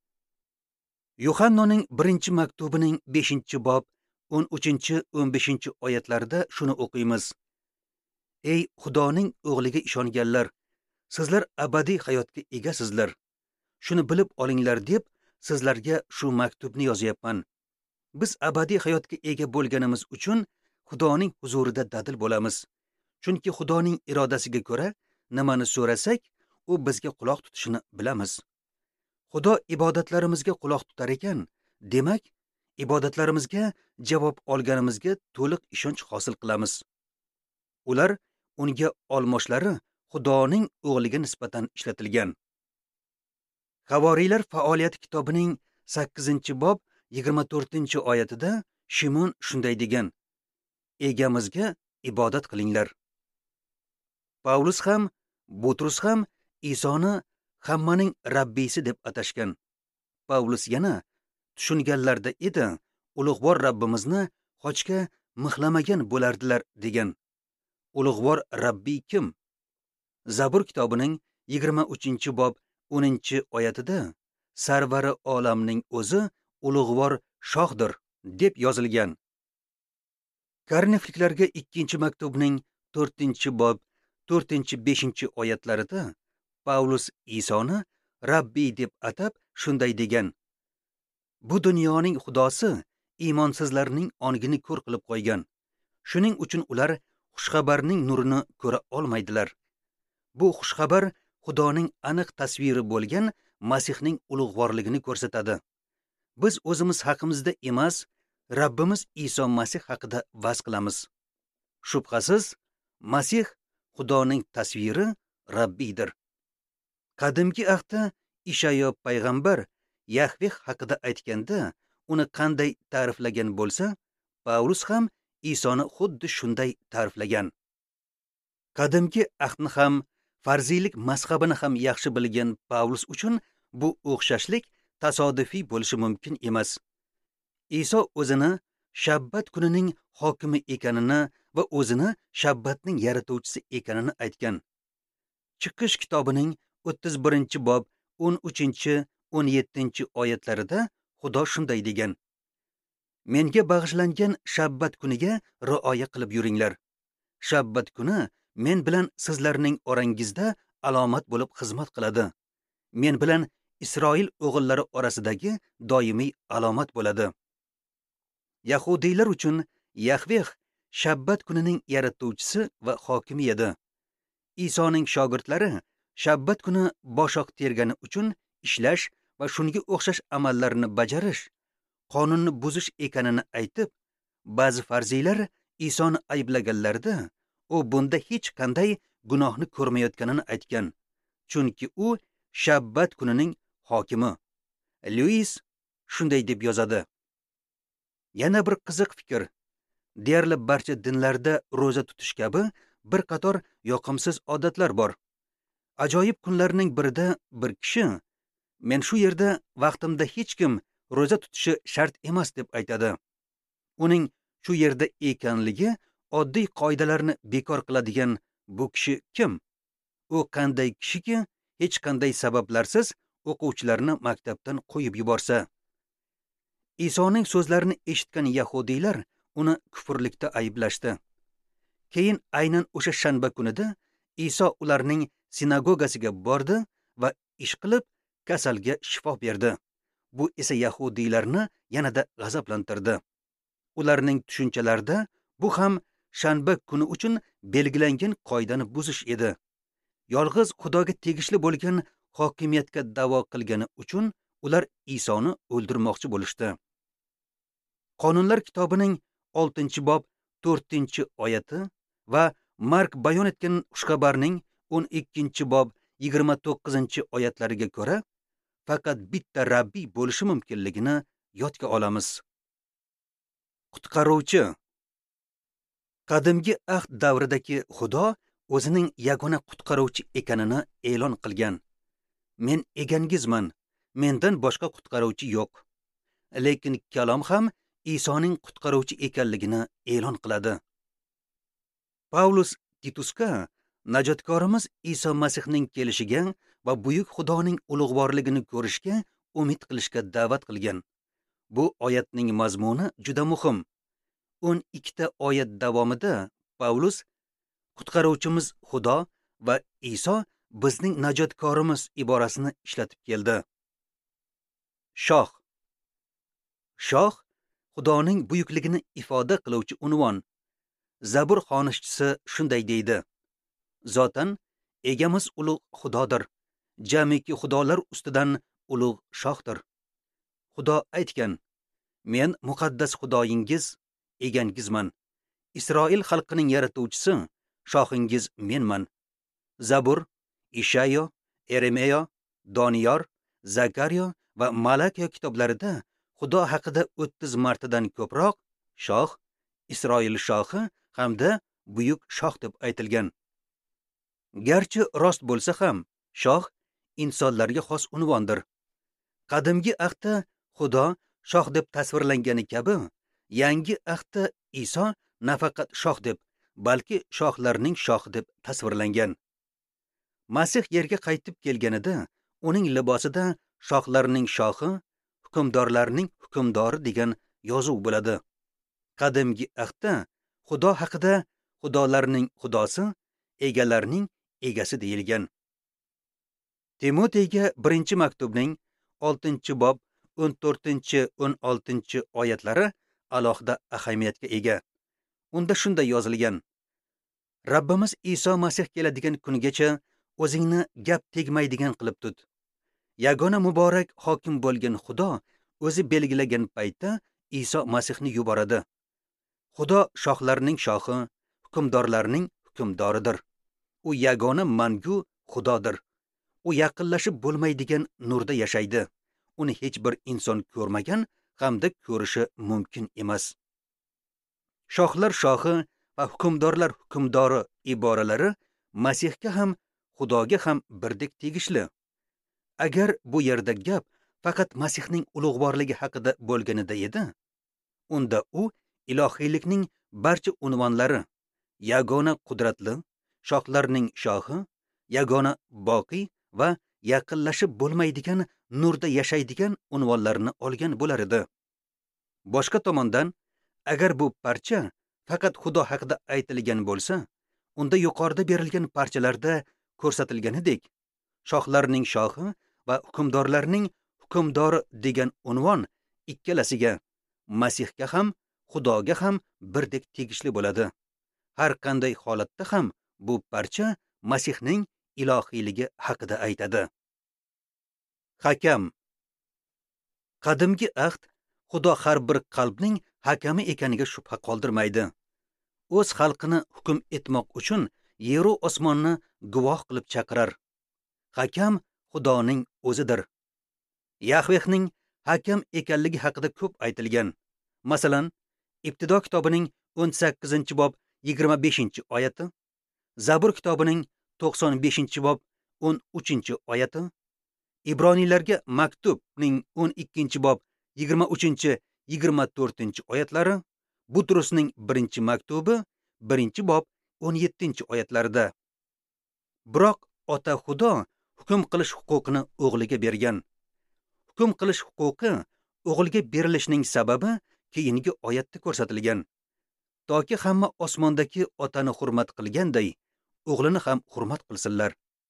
Speaker 1: Yuhannoning birinchi maktubining beshinchi bob o'n uchinchi o'n beshinchi oyatlarida shuni o'qiymiz: Ey Xudoning o'g'liga ishonganlar, sizlar abadiy hayotga egasizlar. Shuni bilib olinglar deb sizlarga shu maktubni yozyapman. Biz abadiy hayotga ega bo'lganimiz uchun Xudoning huzurida dadil bo'lamiz. Chunki Xudoning irodasiga ko'ra nimani so'rasak, u bizga quloq tutishini bilamiz. Xudo ibodatlarimizga quloq tutar ekan, demak, ibodatlarimizga javob olganimizga to'liq ishonch hosil qilamiz. Ular unga olmoshlari Xudoning o'g'liga nisbatan ishlatilgan. Havoriylar faoliyati kitobining sakkizinchi bob yigirma to'rtinchi oyatida Shimon shunday degan: Egamizga ibodat qilinglar. Paulus ham, Butrus ham Isoni hammaning Rabbisi deb atashgan. Paulus yana tushunganlarda edi, ulug'vor Rabbimizni qochga mixlamagan bo'lardilar degan. Ulug'vor Rabbiy kim? Zabur kitobining yigirma uchinchi bob o'ninchi oyatida Sarvari olamning o'zi ulug'vor shohdir deb yozilgan. Korinfliklarga ikkinchi maktubning to'rtinchi bob to'rtinchi beshinchi oyatlarida Paulus Isoni Rabbiy deb atab shunday degan: Bu dunyoning xudosi iymonsizlarning ongini ko'r qilib qo'ygan. Shuning uchun ular xushxabarning nurini ko'ra olmaydilar. Bu xushxabar Xudoning aniq tasviri bo'lgan Masihning ulug'vorligini ko'rsatadi. Biz o'zimiz haqimizda emas, Rabbimiz Iso Masih haqida va'z qilamiz. Shubhasiz, Masih Xudoning tasviri Rabbiydir. Qadimgi ahdda Ishayo payg'ambar Yahveh haqida aytganda uni qanday ta'riflagan bo'lsa, Paulus ham Isoni xuddi shunday ta'riflagan. Qadimgi ahdni ham, farziylik mazhabini ham yaxshi bilgan Paulus uchun bu o'xshashlik tasodifiy bo'lishi mumkin emas. Iso o'zini Shabbat kunining hokimi ekanini va o'zini Shabbatning yaratuvchisi ekanini aytgan. Chiqish kitobining o'ttiz birinchi bob o'n uchinchi o'n yettinchi oyatlarida Xudo shunday degan: Menga bag'ishlangan Shabbat kuniga rioya qilib yuringlar. Shabbat kuni men bilan sizlarning orangizda alomat bo'lib xizmat qiladi. Men bilan Isroil o'g'illari orasidagi doimiy alomat bo'ladi. Yahudiylar uchun Yahveh Shabbat kunining yaratuvchisi va hokimi edi. Isoning shogirdlari Shabbat kuni boshoq tergani uchun ishlash va shunga o'xshash amallarni bajarish qonunni buzish ekanini aytib, ba'zi farziylar Isoni ayblaganlarida u bunda hech qanday gunohni ko'rmayotganini aytgan, chunki u Shabbat kunining hokimi. Lewis shunday deb yozadi: Yana bir qiziq fikr, deyarli barcha dinlarda ro'za tutish kabi bir qator yoqimsiz odatlar bor. Ajoyib kunlarning birida bir kishi men shu yerda vaqtimda hech kim ro'za tutishi shart emas deb aytadi. Uning shu yerda ekanligi oddiy qoidalarni bekor qiladigan bu kishi kim? U qanday kishiki hech qanday sabablarsiz o'quvchilarni maktabdan qo'yib yuborsa? Isoning so'zlarini eshitgan yahudiylar uni kufrlikda ayblashdi. Keyin aynan o'sha shanba kunida Iso ularning sinagogasiga bordi va ish qilib kasalga shifo berdi. Bu esa yahudiylarni yanada g'azablantirdi. Ularning tushunchalarida bu ham shanba kuni uchun belgilangan qoidani buzish edi. Yolg'iz Xudoga tegishli bo'lgan hokimiyatga da'vo qilgani uchun ular Isoni o'ldirmoqchi bo'lishdi. Qonunlar kitobining oltinchi bob to'rtinchi oyati va Mark bayon etgan xushxabarning o'n ikkinchi bob yigirma to'qqizinchi oyatlariga ko'ra faqat bitta rabbiy bo'lishi mumkinligini yodga olamiz. Qutqaruvchi. Qadimgi ahd davridagi Xudo o'zining yagona qutqaruvchi ekanini e'lon qilgan. Men egangizman, mendan boshqa qutqaruvchi yo'q. Lekin kalom ham Isoning qutqaruvchi ekanligini e'lon qiladi. Paulus Titusga najotkorimiz Iso Masihning kelishiga va buyuk Xudoning ulug'vorligini ko'rishga umid qilishga da'vat qilgan. Bu oyatning mazmuni juda muhim. o'n ikkita oyat davomida Paulus qutqaruvchimiz Xudo va Iso bizning najotkorimiz iborasini ishlatib keldi. Shoh. Shoh Xudoning buyukligini ifoda qiluvchi unvon. Zabur xonishchisi shunday deydi: Zotan egamiz ulug' Xudodir, jamiki xudolar ustidan ulug' shohdir. Xudo aytgan: Men muqaddas Xudoyingiz, egangizman. Isroil xalqining yaratuvchisi, shohingiz menman. Zabur, Ishayo, Eremiyo, Doniyor, Zakariya va Malakiya kitoblarida Xudo haqida o'ttiz martadan ko'proq shoh, Isroil shohi hamda buyuk shoh deb aytilgan. Garchi rost bo'lsa ham, shoh insonlarga xos unvondir. Qadimgi ahdda Xudo shoh deb tasvirlangani kabi, yangi ahdda Iso nafaqat shoh deb, balki shohlarning shohi deb tasvirlangan. Masih yerga qaytib kelganida uning libosida shohlarning shohi, hukmdorlarning hukmdori degan yozuv bo'ladi. Qadimgi ahdda Xudo haqida xudolarning xudosi, egalarning egasi deyilgan. Timoteyga birinchi maktubning oltinchi bob o'n to'rtinchi o'n oltinchi oyatlari alohida ahamiyatga ega. Unda shunday yozilgan: Rabbimiz Iso Masih keladigan kungacha o'zingni gap tegmaydigan qilib tut. Yagona muborak hokim bo'lgan Xudo o'zi belgilagan paytda Iso Masihni yuboradi. Xudo shohlarning shohi, hukmdorlarning hukmdoridir. U yagona mangu Xudodir. U yaqinlashib bo'lmaydigan nurda yashaydi. Uni hech bir inson ko'rmagan hamda ko'rishi mumkin emas. Shohlar shohi va hukmdorlar hukmdori iboralari Masihga ham, Xudoga ham birdek tegishli. Agar bu yerda gap faqat Masihning ulug'vorligi haqida bo'lganida edi, unda u ilohiylikning barcha unvonlari, yagona qudratli, shohlarning shohi, yagona boqiy va yaqinlashib bo'lmaydigan nurda yashaydigan unvonlarni olgan bo'lar edi. Boshqa tomondan, agar bu parcha faqat Xudo haqida aytilgan bo'lsa, unda yuqorida berilgan parchalarda ko'rsatilganidek, shohlarning shohi va hukmdorlarning hukmdori degan unvon ikkalasiga, Masihga ham, Xudoga ham birdek tegishli bo'ladi. Har qanday holatda ham bu parcha Masihning ilohiyligi haqida aytadi. Hakam. Qadimgi ahd Xudo har bir qalbning hakami ekaniga shubha qoldirmaydi. O'z xalqini hukm etmoq uchun yer va osmonni guvoh qilib chaqirar. Hakam Xudoning o'zidir. Yahvehning hakam ekanligi haqida ko'p aytilgan. Masalan, Ibtido kitobining o'n sakkizinchi bob yigirma beshinchi oyati Zabur kitobining to'qson beshinchi bob o'n uchinchi oyati, Ibroniylarga maktubning o'n ikkinchi bob yigirma uchinchi yigirma to'rtinchi oyatlari, Butrusning birinchi maktubi birinchi bob o'n yettinchi oyatlarida. Biroq ota Xudo hukm qilish huquqini o'g'liga bergan. Hukm qilish huquqi o'g'ilga berilishining sababi keyingi oyatda ko'rsatilgan. Toki hamma osmondagi otani hurmat qilganday, o'g'lini ham hurmat qilsinlar.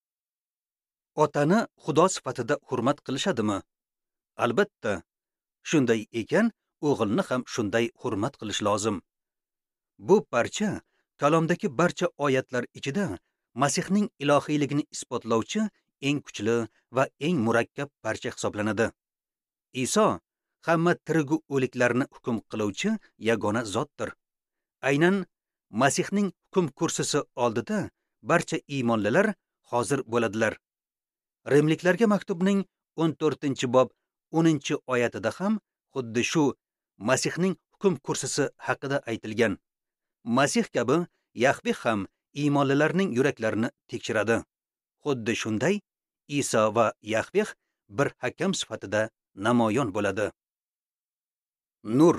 Speaker 1: Otani Xudo sifatida hurmat qilishadimi? Albatta. Shunday ekan, o'g'ilni ham shunday hurmat qilish lozim. Bu parcha kalomdagi barcha oyatlar ichida Masihning ilohiyligini isbotlovchi eng kuchli va eng murakkab parcha hisoblanadi. Iso hamma tirigu o'liklarni hukm qiluvchi yagona zotdir. Aynan Masihning hukm kursisi oldida barcha iymonlilar hozir bo'ladilar. Rimliklarga maktubning o'n to'rtinchi bob o'ninchi oyatida ham xuddi shu Masihning hukm kursisi haqida aytilgan. Masih kabi Yahveh ham iymonlilarning yuraklarini tekshiradi. Xuddi shunday Iso va Yahveh bir hakam sifatida namoyon bo'ladi. Nur.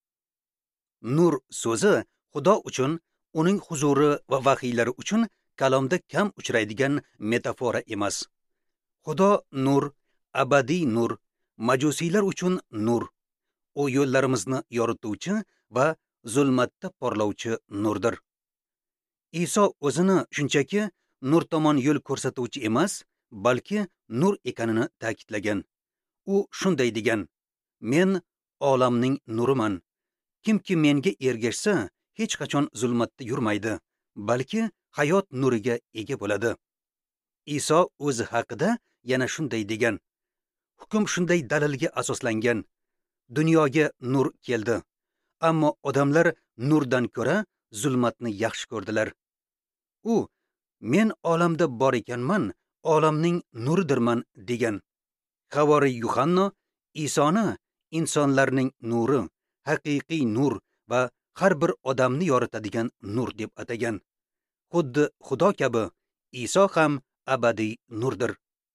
Speaker 1: Nur so'zi Xudo uchun, uning huzuri va vahiylari uchun kalomda kam uchraydigan metafora emas. Xudo nur, abadiy nur, majusiylar uchun nur. U yo'llarimizni yorituvchi va zulmatda porlovchi nurdir. Iso o'zini shunchaki nur tomon yo'l ko'rsatuvchi emas, balki nur ekanini ta'kidlagan. U shunday degan: "Men olamning nuriman. Kimki menga ergashsa, hech qachon zulmatda yurmaydi, balki hayot nuriga ega bo'ladi." Iso o'zi haqida yana shunday degan: "Hukm shunday dalilga asoslangan: dunyoga nur keldi, ammo odamlar nurdan ko'ra zulmatni yaxshi ko'rdilar." U "Men olamda bor ekanman, olamning nuridirman" degan. Havoriy Yuhanna Isoni insonlarning nuri, haqiqiy nur va har bir odamni yoritadigan nur deb atagan. Xuddi Xudo kabi Iso ham abadiy nurdir.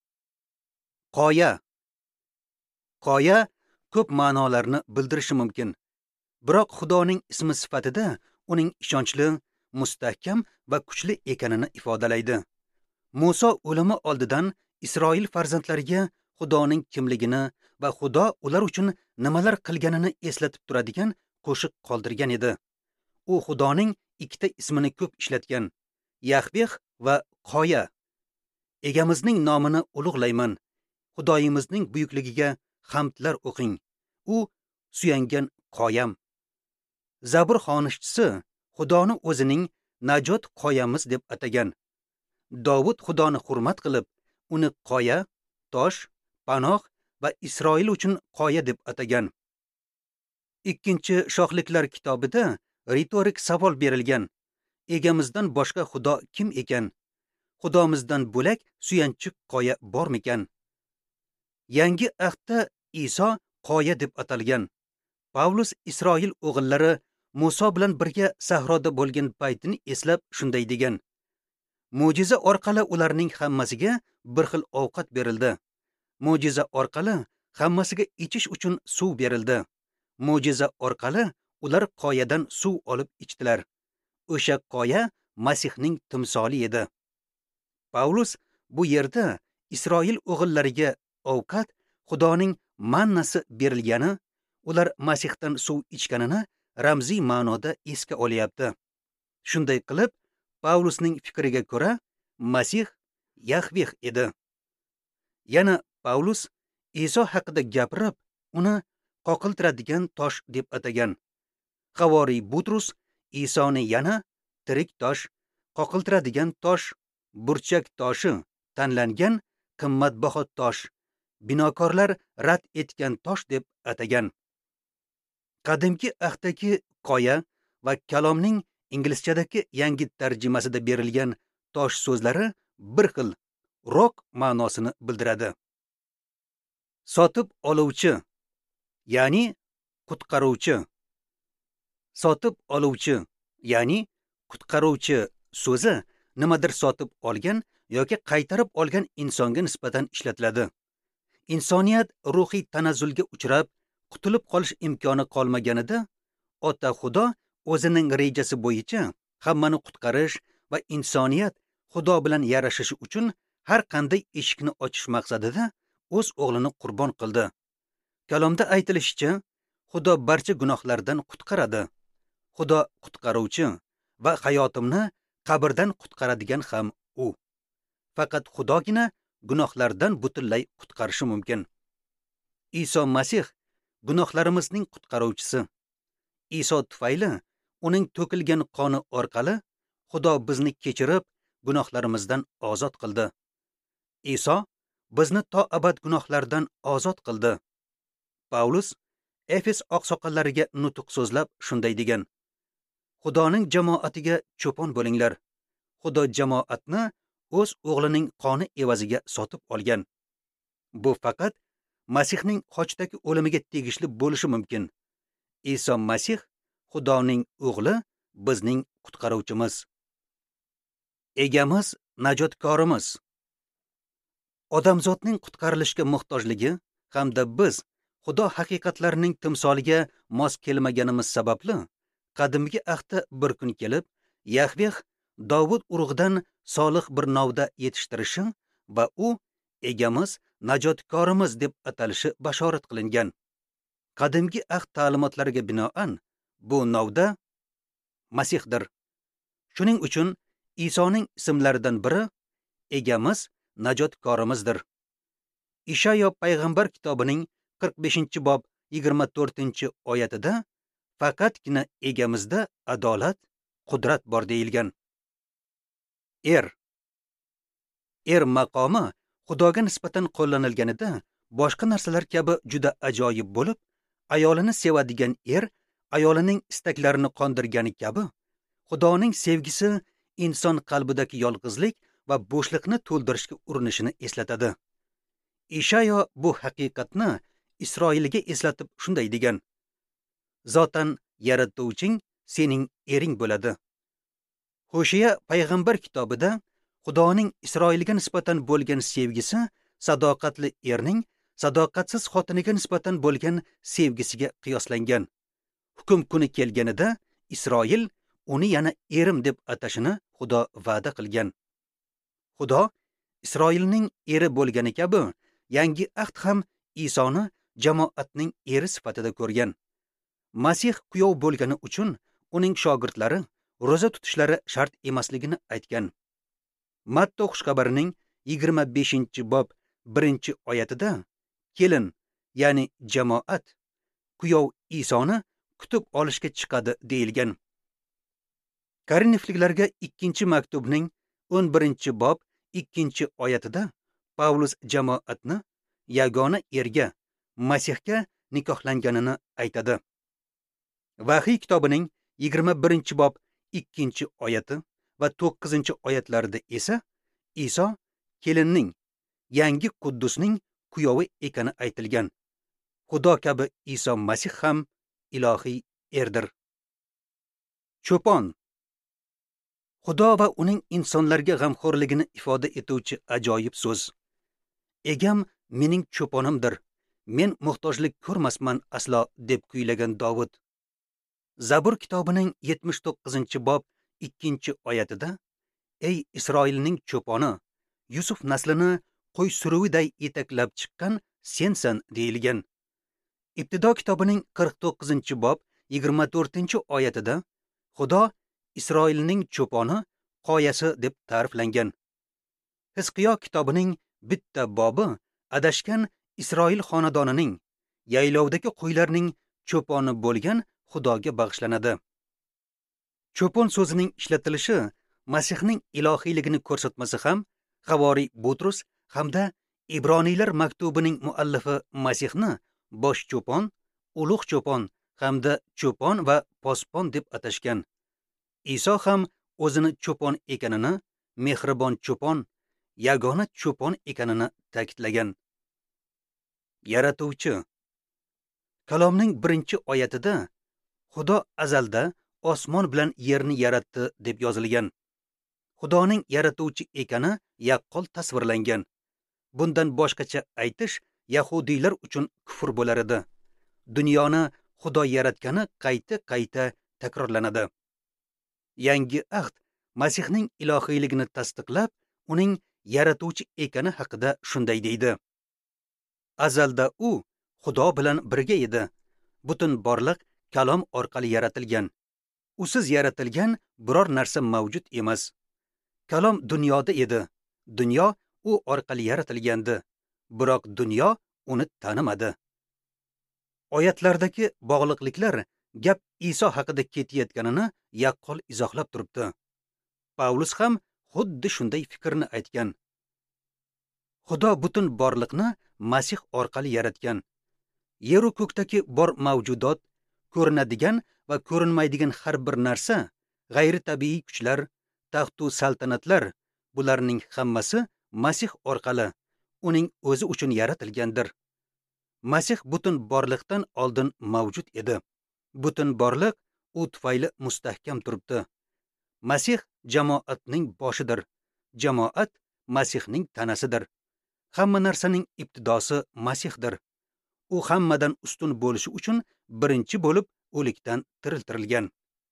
Speaker 1: Qoya. Qoya ko'p ma'nolarni bildirishi mumkin. Biroq Xudoning ismi sifatida uning ishonchli, mustahkam va kuchli ekanini ifodalaydi. Muso o'limi oldidan Isroil farzandlariga Xudoning kimligini va Xudo ular uchun nimalar qilganini eslatib turadigan qo'shiq qoldirgan edi. U Xudoning ikkita ismini ko'p ishlatgan: Yahveh va Qoya. Egamizning nomini ulug'layman. Xudoyimizning buyukligiga hamdlar o'qing. U suyangan qoyam. Zabur xonishchisi Xudoni o'zining najot qoyamiz deb atagan. Davud Xudoni hurmat qilib, uni qoya, tosh, panoh va Isroil uchun qoya deb atagan. Ikkinchi Shohliklar kitobida ritorik savol berilgan: Egamizdan boshqa Xudo kim ekan? Xudomizdan bo'lak suyanchiq qoya bormikan? Yangi ahdda Iso qoya deb atalgan. Pavlus Isroil o'g'illari Muso bilan birga sahroda bo'lgan paytini eslab shunday degan: Mo'jiza orqali ularning hammasiga bir xil ovqat berildi. Mo'jiza orqali hammasiga ichish uchun suv berildi. Mo'jiza orqali ular qoyadan suv olib ichdilar. O'sha qoya Masihning timsoli edi. Pavlus bu yerda Isroil o'g'illariga ovqat, Xudoning mannasi berilgani, ular Masihdan suv ichganini ramziy ma'noda esga olyapti. Shunday qilib, Pavlusning fikriga ko'ra Masih Yahveh edi. Yana Pavlus Iso haqida gapirib, uni qoqiltiradigan tosh deb atagan. Havoriy Butrus Isoni yana tirik tosh, qoqiltiradigan tosh, burchak toshi, tanlangan qimmatbaho tosh, binokorlar rad etgan tosh deb atagan. Qadimgi ahddagi qoya va kalomning inglizchadagi yangi tarjimasida berilgan tosh so'zlari bir xil, rock ma'nosini bildiradi. Sotib oluvchi, ya'ni qutqaruvchi. Sotib oluvchi, ya'ni qutqaruvchi so'zi nimadir sotib olgan yoki qaytarib olgan insonga nisbatan ishlatiladi. Insoniyat ruhiy tanazzulga uchrab, qutulib qolish imkoni qolmaganida, Ota Xudo o'zining rejasi bo'yicha hammani qutqarish va insoniyat Xudo bilan yarashishi uchun har qanday eshikni ochish maqsadida o'z o'g'lini qurbon qildi. Kalomda aytilishicha, Xudo barcha gunohlardan qutqaradi. Xudo qutqaruvchi va hayotimni qabrdan qutqaradigan ham u. Faqat Xudogina gunohlardan butunlay qutqarishi mumkin. Iso Masih gunohlarimizning qutqaruvchisi. Iso tufayli uning to'kilgan qoni orqali Xudo bizni kechirib, gunohlarimizdan ozod qildi. Iso bizni to abad gunohlardan ozod qildi. Paulus Efes oqsoqollariga nutq so'zlab shunday degan: Xudoning jamoatiga cho'pon bo'linglar. Xudo jamoatni o'z o'g'lining qoni evaziga sotib olgan. Bu faqat Masihning qochdagi o'limiga tegishli bo'lishi mumkin. Iso Masih Xudoning o'g'li, bizning qutqaruvchimiz. Egamiz, najotkorimiz. Odamzodning qutqarilishga muhtojligi hamda biz Xudo haqiqatlarining timsoliga mos kelmaganimiz sababli qadimgi ahdda bir kun kelib, Yahveh Davud urug'idan solih bir novda yetishtirishi va u egamiz, najotkorimiz deb atalishi bashorat qilingan. Qadimgi ahd ta'limotlariga binoan bu novda Masihdir. Shuning uchun Isoning ismlaridan biri egamiz, najotkorimizdir. Ishayo payg'ambar kitobining qirq beshinchi bob yigirma to'rtinchi oyatida faqatgina egamizda adolat, qudrat bor deyilgan. Er. Er maqomi Xudoga nisbatan qo'llanilganida boshqa narsalar kabi juda ajoyib bo'lib, ayolini sevadigan er ayolining istaklarini qondirgani kabi, Xudoning sevgisi inson qalbidagi yolg'izlik va bo'shliqni to'ldirishga urinishini eslatadi. Ishayo bu haqiqatni Isroilga eslatib shunday degan: Zotan yaratuvching sening ering bo'ladi. Hoshiya payg'ambar kitobida Xudoning Isroilga nisbatan bo'lgan sevgisi sadoqatli erning sadoqatsiz xotiniga nisbatan bo'lgan sevgisiga qiyoslangan. Hukm kuni kelganida Isroil uni yana erim deb atashini Xudo va'da qilgan. Xudo Isroilning eri bo'lgani kabi, yangi ahd ham Isoni jamoatning eri sifatida ko'rgan. Masih kuyov bo'lgani uchun uning shogirdlari ro'za tutishlari shart emasligini aytgan. Matto xushxabarining yigirma beshinchi bob birinchi oyatida kelin, ya'ni jamoat, kuyov Isoni kutib olishga chiqadi deyilgan. Korinfliklarga ikkinchi maktubning o'n birinchi bob ikkinchi oyatida Paulus jamoatni yagona erga, Masihga nikohlanganini aytadi. Vahiy kitobining yigirma birinchi bob ikkinchi oyati va to'qqizinchi oyatlarida esa Iso kelinning, yangi Quddusning kuyovi ekani aytilgan. Xudo kabi Iso Masih ham ilohiy erdir. Cho'pon. Xudo va uning insonlarga g'amxo'rligini ifoda etuvchi ajoyib so'z. Egam mening cho'ponimdir. Men muhtojlik ko'rmasman aslo deb kuylagan Davud. Zabur kitobining yetmish to'qqizinchi bob ikkinchi oyatida ey Isroilning cho'poni, Yusuf naslini qo'y suruviday yetaklab chiqqan sensan deyilgan. Ibtido kitobining qirq to'qqizinchi bob yigirma to'rtinchi oyatida Xudo Isroilning cho'poni, qoyasi deb ta'riflangan. Hizqiyo kitobining bitta bobi adashgan Isroil xonadonining, yaylovdagi qo'ylarning cho'poni bo'lgan Xudoga bag'ishlanadi. Cho'pon so'zining ishlatilishi Masihning ilohiyligini ko'rsatmasa ham, Havoriy Butrus hamda Ibroniylar maktubining muallifi Masihni bosh cho'pon, ulug' cho'pon hamda cho'pon va posbon deb atashgan. Iso ham o'zini cho'pon ekanini, mehribon cho'pon, yagona cho'pon ekanini ta'kidlagan. Yaratuvchi. Kalomning birinchi oyatida Xudo azalda osmon bilan yerni yaratdi deb yozilgan. Xudoning yaratuvchi ekani yaqqol tasvirlangan. Bundan boshqacha aytish yahudiylar uchun kufr bo'lar edi. Dunyoni Xudo yaratgani qayta-qayta takrorlanadi. Yangi ahd Masihning ilohiyligini tasdiqlab, uning yaratuvchi ekani haqida shunday deydi. Azalda u Xudo bilan birga edi. Butun borliq kalom orqali yaratilgan. Usiz yaratilgan biror narsa mavjud emas. Kalom dunyoda edi. Dunyo u orqali yaratilgandi. Biroq dunyo uni tanimadi. Oyatlardagi bog'liqliklar gap Iso haqida ketayotganini yaqqol izohlab turibdi. Pavlus ham xuddi shunday fikrni aytgan. Xudo butun borliqni Masih orqali yaratgan. Yer va ko'kdagi bor mavjudot, ko'rinadigan va ko'rinmaydigan har bir narsa, g'ayri tabiiy kuchlar, taxtu saltanatlar, bularning hammasi Masih orqali uning o'zi uchun yaratilgandir. Masih butun borliqdan oldin mavjud edi. Butun borliq u tufayli mustahkam turibdi. Masih jamoatning boshidir. Jamoat Masihning tanasidir. Hamma narsaning ibtidosi Masihdir. U hammadan ustun bo'lishi uchun birinchi bo'lib o'likdan tiriltirilgan.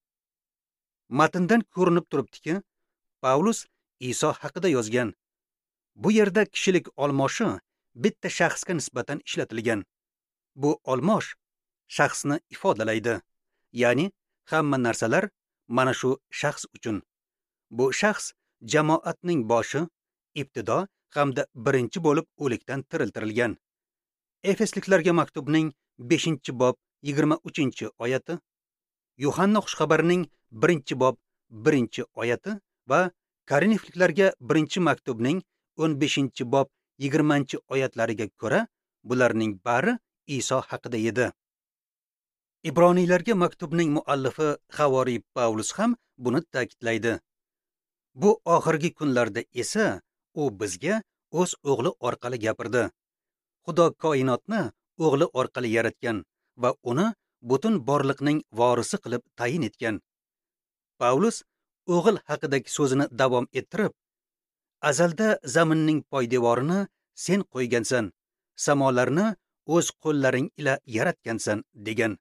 Speaker 1: Matndan ko'rinib turibdiki, Pavlus Iso haqida yozgan. Bu yerda kishilik olmoshi bitta shaxsga nisbatan ishlatilgan. Bu olmosh shaxsni ifodalaydi. Ya'ni hamma narsalar mana shu shaxs uchun. Bu shaxs jamoatning boshi, ibtido hamda birinchi bo'lib o'likdan tiriltirilgan. Efesliklarga maktubning beshinchi bob yigirma uchinchi oyati, Yuhanna xushxabarining birinchi bob birinchi oyati va Korinfliklarga birinchi maktubning o'n beshinchi bob yigirmanchi oyatlariga ko'ra bularning bari Iso haqida edi. Ibroniylarga maktubning muallifi Havoriy Pavlus ham buni ta'kidlaydi. Bu oxirgi kunlarda esa u bizga o'z o'g'li orqali gapirdi. Xudo koinotni o'g'li orqali yaratgan va uni butun borliqning vorisi qilib tayin etgan. Pavlus o'g'il haqidagi so'zini davom ettirib, azalda zaminning poydevorini sen qo'ygansan, samolarni o'z qo'llaring ila yaratgansan degan.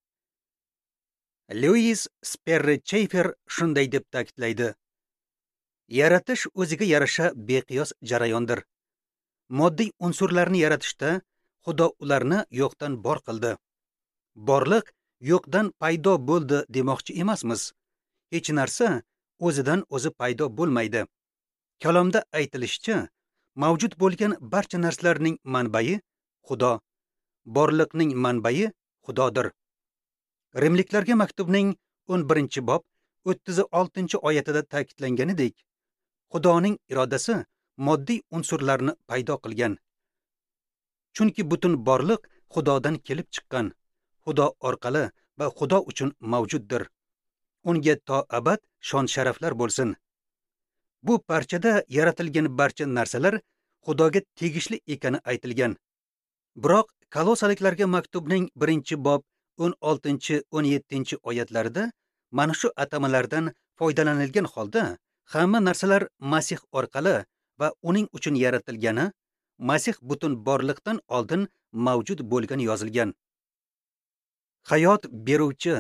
Speaker 1: Louis Sperry Chafer shunday deb ta'kidlaydi. Yaratish o'ziga yarasha beqiyos jarayondir. Moddiy unsurlarni yaratishda Xudo ularni yo'qdan bor qildi. Borliq yo'qdan paydo bo'ldi demoqchi emasmiz. Hech narsa o'zidan o'zi paydo bo'lmaydi. Kalomda aytilishicha, mavjud bo'lgan barcha narsalarning manbai Xudo, borliqning manbai Xudodir. Rimliklarga maktubning o'n birinchi bob o'ttiz oltinchi oyatida ta'kidlanganidek, Xudoning irodasi moddiy unsurlarni paydo qilgan. Chunki butun borliq Xudodan kelib chiqqan, Xudo orqali va Xudo uchun mavjuddir. Unga to abad shon-sharaflar bo'lsin. Bu parchada yaratilgan barcha narsalar Xudoga tegishli ekani aytilgan. Biroq Kolosaliklarga maktubning birinchi bob o'n oltinchi o'n yettinchi oyatlarida mana shu atamalardan foydalanilgan holda hamma narsalar Masih orqali va uning uchun yaratilgani, Masih butun borliqdan oldin mavjud bo'lgani yozilgan. Hayot beruvchi.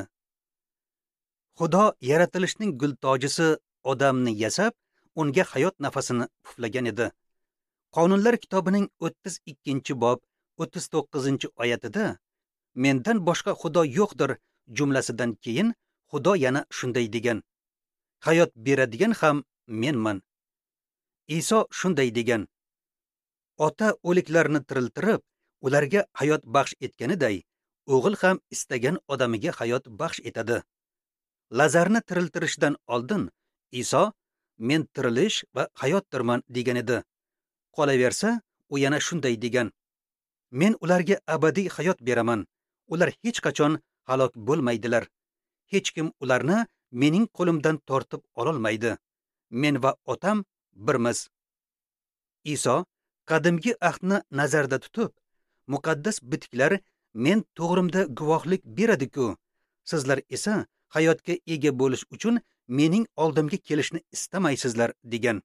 Speaker 1: Xudo yaratilishning gultojisi odamni yasab, unga hayot nafasini puflagan edi. Qonunlar kitobining o'ttiz ikkinchi bob o'ttiz to'qqizinchi oyatida mendan boshqa Xudo yo'qdir jumlasidan keyin Xudo yana shunday degan. Hayot beradigan ham menman. Iso shunday degan. Ota o'liklarni tiriltirib, ularga hayot baxsh etganiday, o'g'il ham istagan odamiga hayot baxsh etadi. Lazarni tiriltirishdan oldin Iso men tirilish va hayotdirman degan edi. Qolaversa, u yana shunday degan. Men ularga abadiy hayot beraman. Ular hech qachon halok bo'lmaydilar. Hech kim ularni mening qo'limdan tortib ololmaydi. Men va otam birmiz. Iso qadimgi ahdni nazarda tutib, muqaddas bitiklar men to'g'rimda guvohlik beradi-ku, sizlar esa hayotga ega bo'lish uchun mening oldimga kelishni istamaysizlar degan.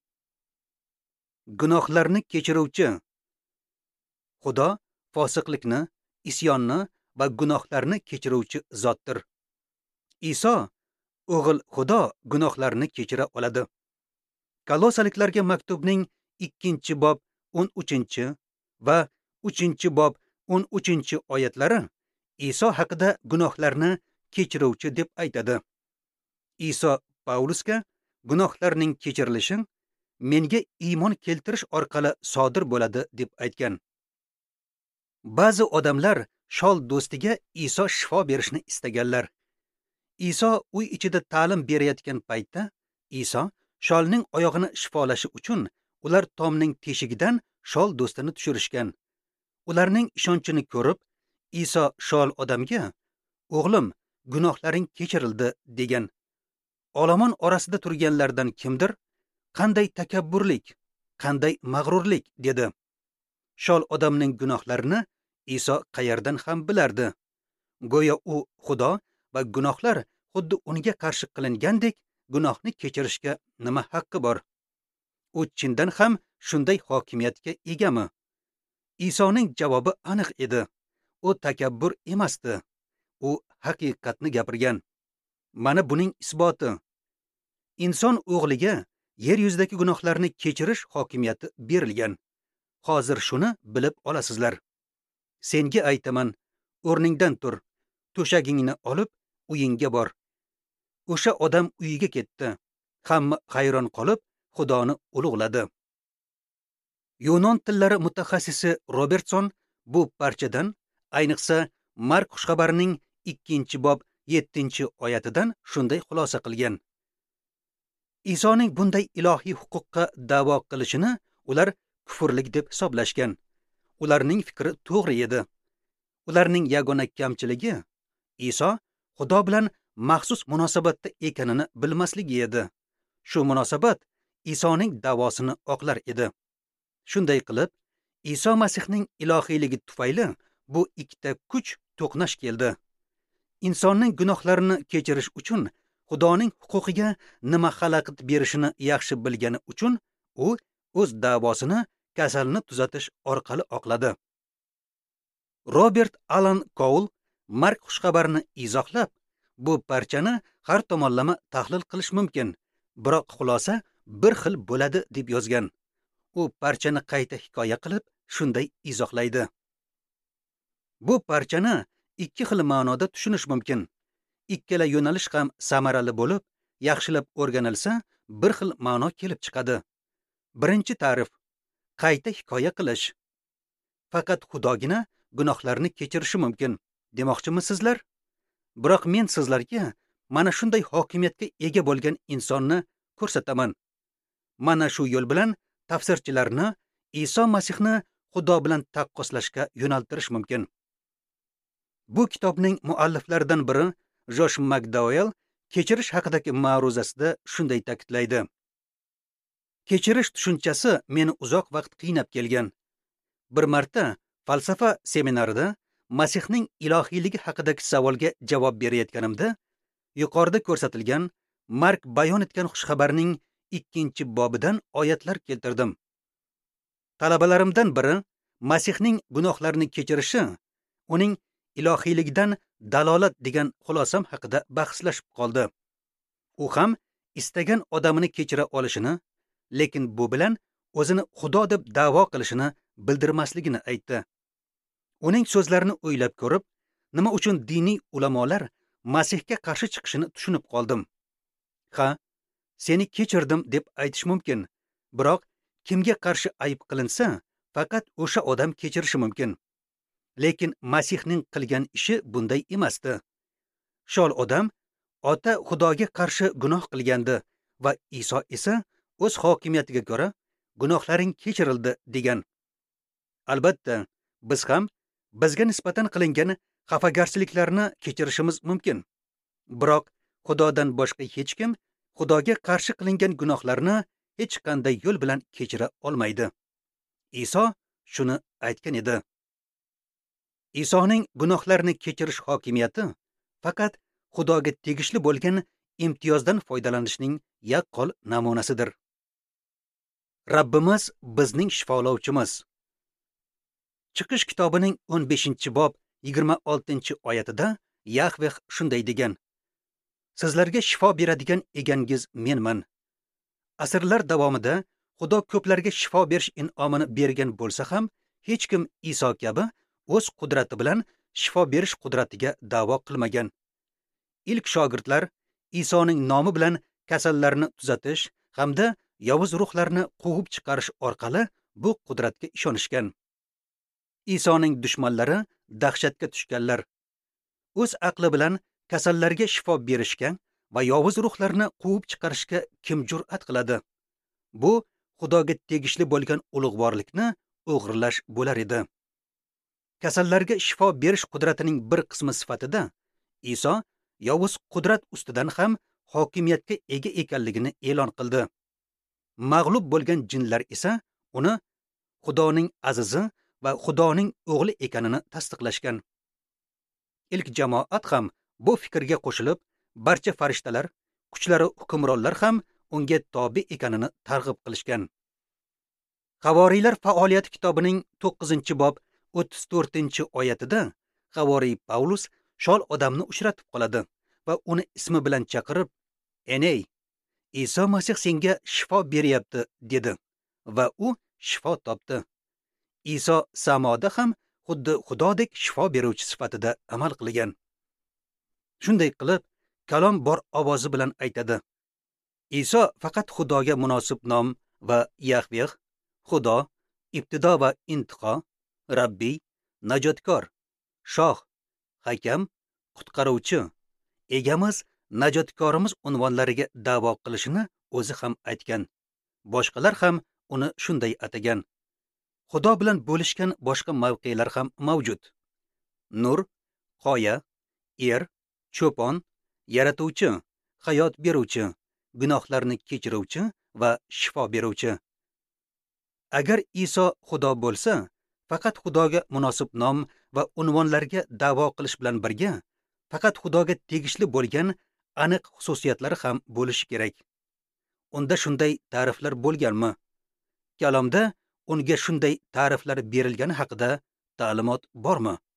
Speaker 1: Gunohlarni kechiruvchi Xudo fosiqlikni, isyonni va gunohlarni kechiruvchi zotdir. Iso o'g'il Xudo gunohlarni kechira oladi. Kolosaliklarga maktubning ikkinchi bob o'n uchinchi va uchinchi bob o'n uchinchi oyatlari Iso haqida gunohlarni kechiruvchi deb aytadi. Iso Paulusga gunohlarning kechirilishi menga iymon keltirish orqali sodir bo'ladi deb aytgan. Ba'zi odamlar shol do'stiga Iso shifo berishni istaganlar. Iso uy ichida ta'lim berayotgan paytda Iso sholning oyog'ini shifolashi uchun ular tomning teshigidan shol do'stini tushirishgan. Ularning ishonchini ko'rib, Iso shol odamga, "O'g'lim, gunohlaring kechirildi" degan. Olomon orasida turganlardan kimdir, "Qanday takabburlik, qanday mag'rurlik" dedi. Shol odamning gunohlarini Iso qayerdan ham bilardi. Go'yo u Xudo va gunohlar xuddi unga qarshi qilingandek gunohni kechirishga nima haqqi bor? U chindan ham shunday hokimiyatga egami? Isoning javobi aniq edi. U takabbur emasdi. U haqiqatni gapirgan. Mana buning isboti. Inson o'g'liga yer yuzidagi gunohlarni kechirish hokimiyati berilgan. Hozir shuni bilib olasizlar. Senga aytaman, o'rningdan tur, to'shagingni olib uyingga bor. O'sha odam uyiga ketdi. Hamma hayron qolib, Xudoni ulug'ladi. Yunon tillari mutaxassisi Robertson bu parchadan, ayniqsa Mark xushxabarining ikkinchi bob yettinchi oyatidan shunday xulosa qilgan. Isoning bunday ilohiy huquqqa da'vo qilishini ular kufrlik deb hisoblashgan. Ularning fikri to'g'ri edi. Ularning yagona kamchiligi Iso Xudo bilan maxsus munosabatda ekanini bilmasligi edi. Shu munosabat Isoning da'vosini oqlar edi. Shunday qilib, Iso Masihning ilohiyligi tufayli bu ikkita kuch to'qnash keldi. Insonning gunohlarini kechirish uchun Xudoning huquqiga nima xalaqit berishini yaxshi bilgani uchun u o'z da'vosini kasalni tuzatish orqali oqladi. Robert Alan Cole Mark xushxabarini izohlab, bu parchani har tomonlama tahlil qilish mumkin, biroq xulosa bir xil bo'ladi deb yozgan. U parchani qayta hikoya qilib shunday izohlaydi. Bu parchani ikki xil ma'noda tushunish mumkin. Ikkala yo'nalish ham samarali bo'lib, yaxshilab o'rganilsa, bir xil ma'no kelib chiqadi. Birinchi ta'rif: qayta hikoya qilish. Faqat Xudogina gunohlarni kechirishi mumkin demoqchimisizlar? Biroq men sizlarga mana shunday hokimiyatga ega bo'lgan insonni ko'rsataman. Mana shu yo'l bilan tafsirchilarni Iso Masihni Xudo bilan taqqoslashga yo'naltirish mumkin. Bu kitobning mualliflaridan biri Josh McDowell kechirish haqidagi ma'ruzasida shunday ta'kidlaydi. Kechirish tushunchasi meni uzoq vaqt qiynab kelgan. Bir marta falsafa seminarida Masihning ilohiyligi haqidagi savolga javob berayotganimda, yuqorida ko'rsatilgan Mark bayon etgan xushxabarning ikkinchi bobidan oyatlar keltirdim. Talabalarimdan biri Masihning gunohlarni kechirishi uning ilohiyligidan dalolat degan xulosam haqida bahslashib qoldi. U ham istagan odamini kechira olishini, lekin bu bilan o'zini Xudo deb da'vo qilishini bildirmasligini aytdi. Uning so'zlarini o'ylab ko'rib, nima uchun diniy ulamolar Masihga qarshi chiqishini tushunib qoldim. Ha, seni kechirdim deb aytish mumkin, biroq kimga qarshi ayb qilinsa, faqat o'sha odam kechirishi mumkin. Lekin Masihning qilgan ishi bunday emasdi. Shol odam ota Xudoga qarshi gunoh qilgandi va Iso esa o'z hokimiyatiga ko'ra gunohlaring kechirildi degan. Albatta, biz ham bizga nisbatan qilingan xafagarchiliklarni kechirishimiz mumkin. Biroq Xudodan boshqa hech kim Xudoga qarshi qilingan gunohlarni hech qanday yo'l bilan kechira olmaydi. Iso shuni aytgan edi. Isoning gunohlarni kechirish hokimiyati faqat Xudoga tegishli bo'lgan imtiyozdan foydalanishning yaqqol namunasidir. Rabbimiz bizning shifolovchimiz. Chiqish kitobining o'n beshinchi bob yigirma oltinchi oyatida Yahveh shunday degan: Sizlarga shifo beradigan egangiz menman. Asrlar davomida Xudo ko'plarga shifo berish in'omini bergan bo'lsa ham, hech kim Iso kabi o'z qudrati bilan shifo berish qudratiga da'vo qilmagan. Ilk shogirdlar Isoning nomi bilan kasallarni tuzatish hamda yovuz ruhlarni quvib chiqarish orqali bu qudratga ishonishgan. Isoning dushmanlari dahshatga tushganlar. O'z aqli bilan kasallarga shifo berishga va yovuz ruhlarni quvib chiqarishga kim jur'at qiladi? Bu Xudoga tegishli bo'lgan ulug'vorlikni o'g'irlash bo'lar edi. Kasallarga shifo berish qudratining bir qismi sifatida Iso yovuz qudrat ustidan ham hokimiyatga ega ekanligini e'lon qildi. Mag'lub bo'lgan jinlar esa uni Xudoning azizi va Xudoning o'g'li ekanini tasdiqlashgan. Ilk jamoat ham bu fikrga qo'shilib, barcha farishtalar, kuchlari hukmronlar ham unga tobe ekanini targ'ib qilishgan. Havoriylar faoliyati kitobining to'qqizinchi bob o'ttiz to'rtinchi oyatida Havoriy Paulus shol odamni uchratib qoladi va uni ismi bilan chaqirib, "Eney, Iso Masih senga shifo beryapti" dedi va u shifo topdi. Iso samoda ham xuddi Xudodek shifo beruvchi sifatida amal qilgan. Shunday qilib, kalom bor ovozi bilan aytadi: Iso faqat Xudoga munosib nom va Yahveh, Xudo, ibtido va intiho, Rabbiy, najotkor, shoh, hakam, qutqaruvchi, egamiz, najotkorimiz unvonlariga da'vo qilishini o'zi ham aytgan. Boshqalar ham uni shunday atagan. Xudo bilan bo'lishgan boshqa mavqelar ham mavjud. Nur, qoya, er, cho'pon, yaratuvchi, hayot beruvchi, gunohlarni kechiruvchi va shifo beruvchi. Agar Iso Xudo bo'lsa, faqat Xudoga munosib nom va unvonlarga da'vo qilish bilan birga, faqat Xudoga tegishli bo'lgan aniq xususiyatlari ham bo'lishi kerak. Unda shunday ta'riflar bo'lganmi? Kalomda unga shunday ta'riflar berilgani haqida ta'limot bormi?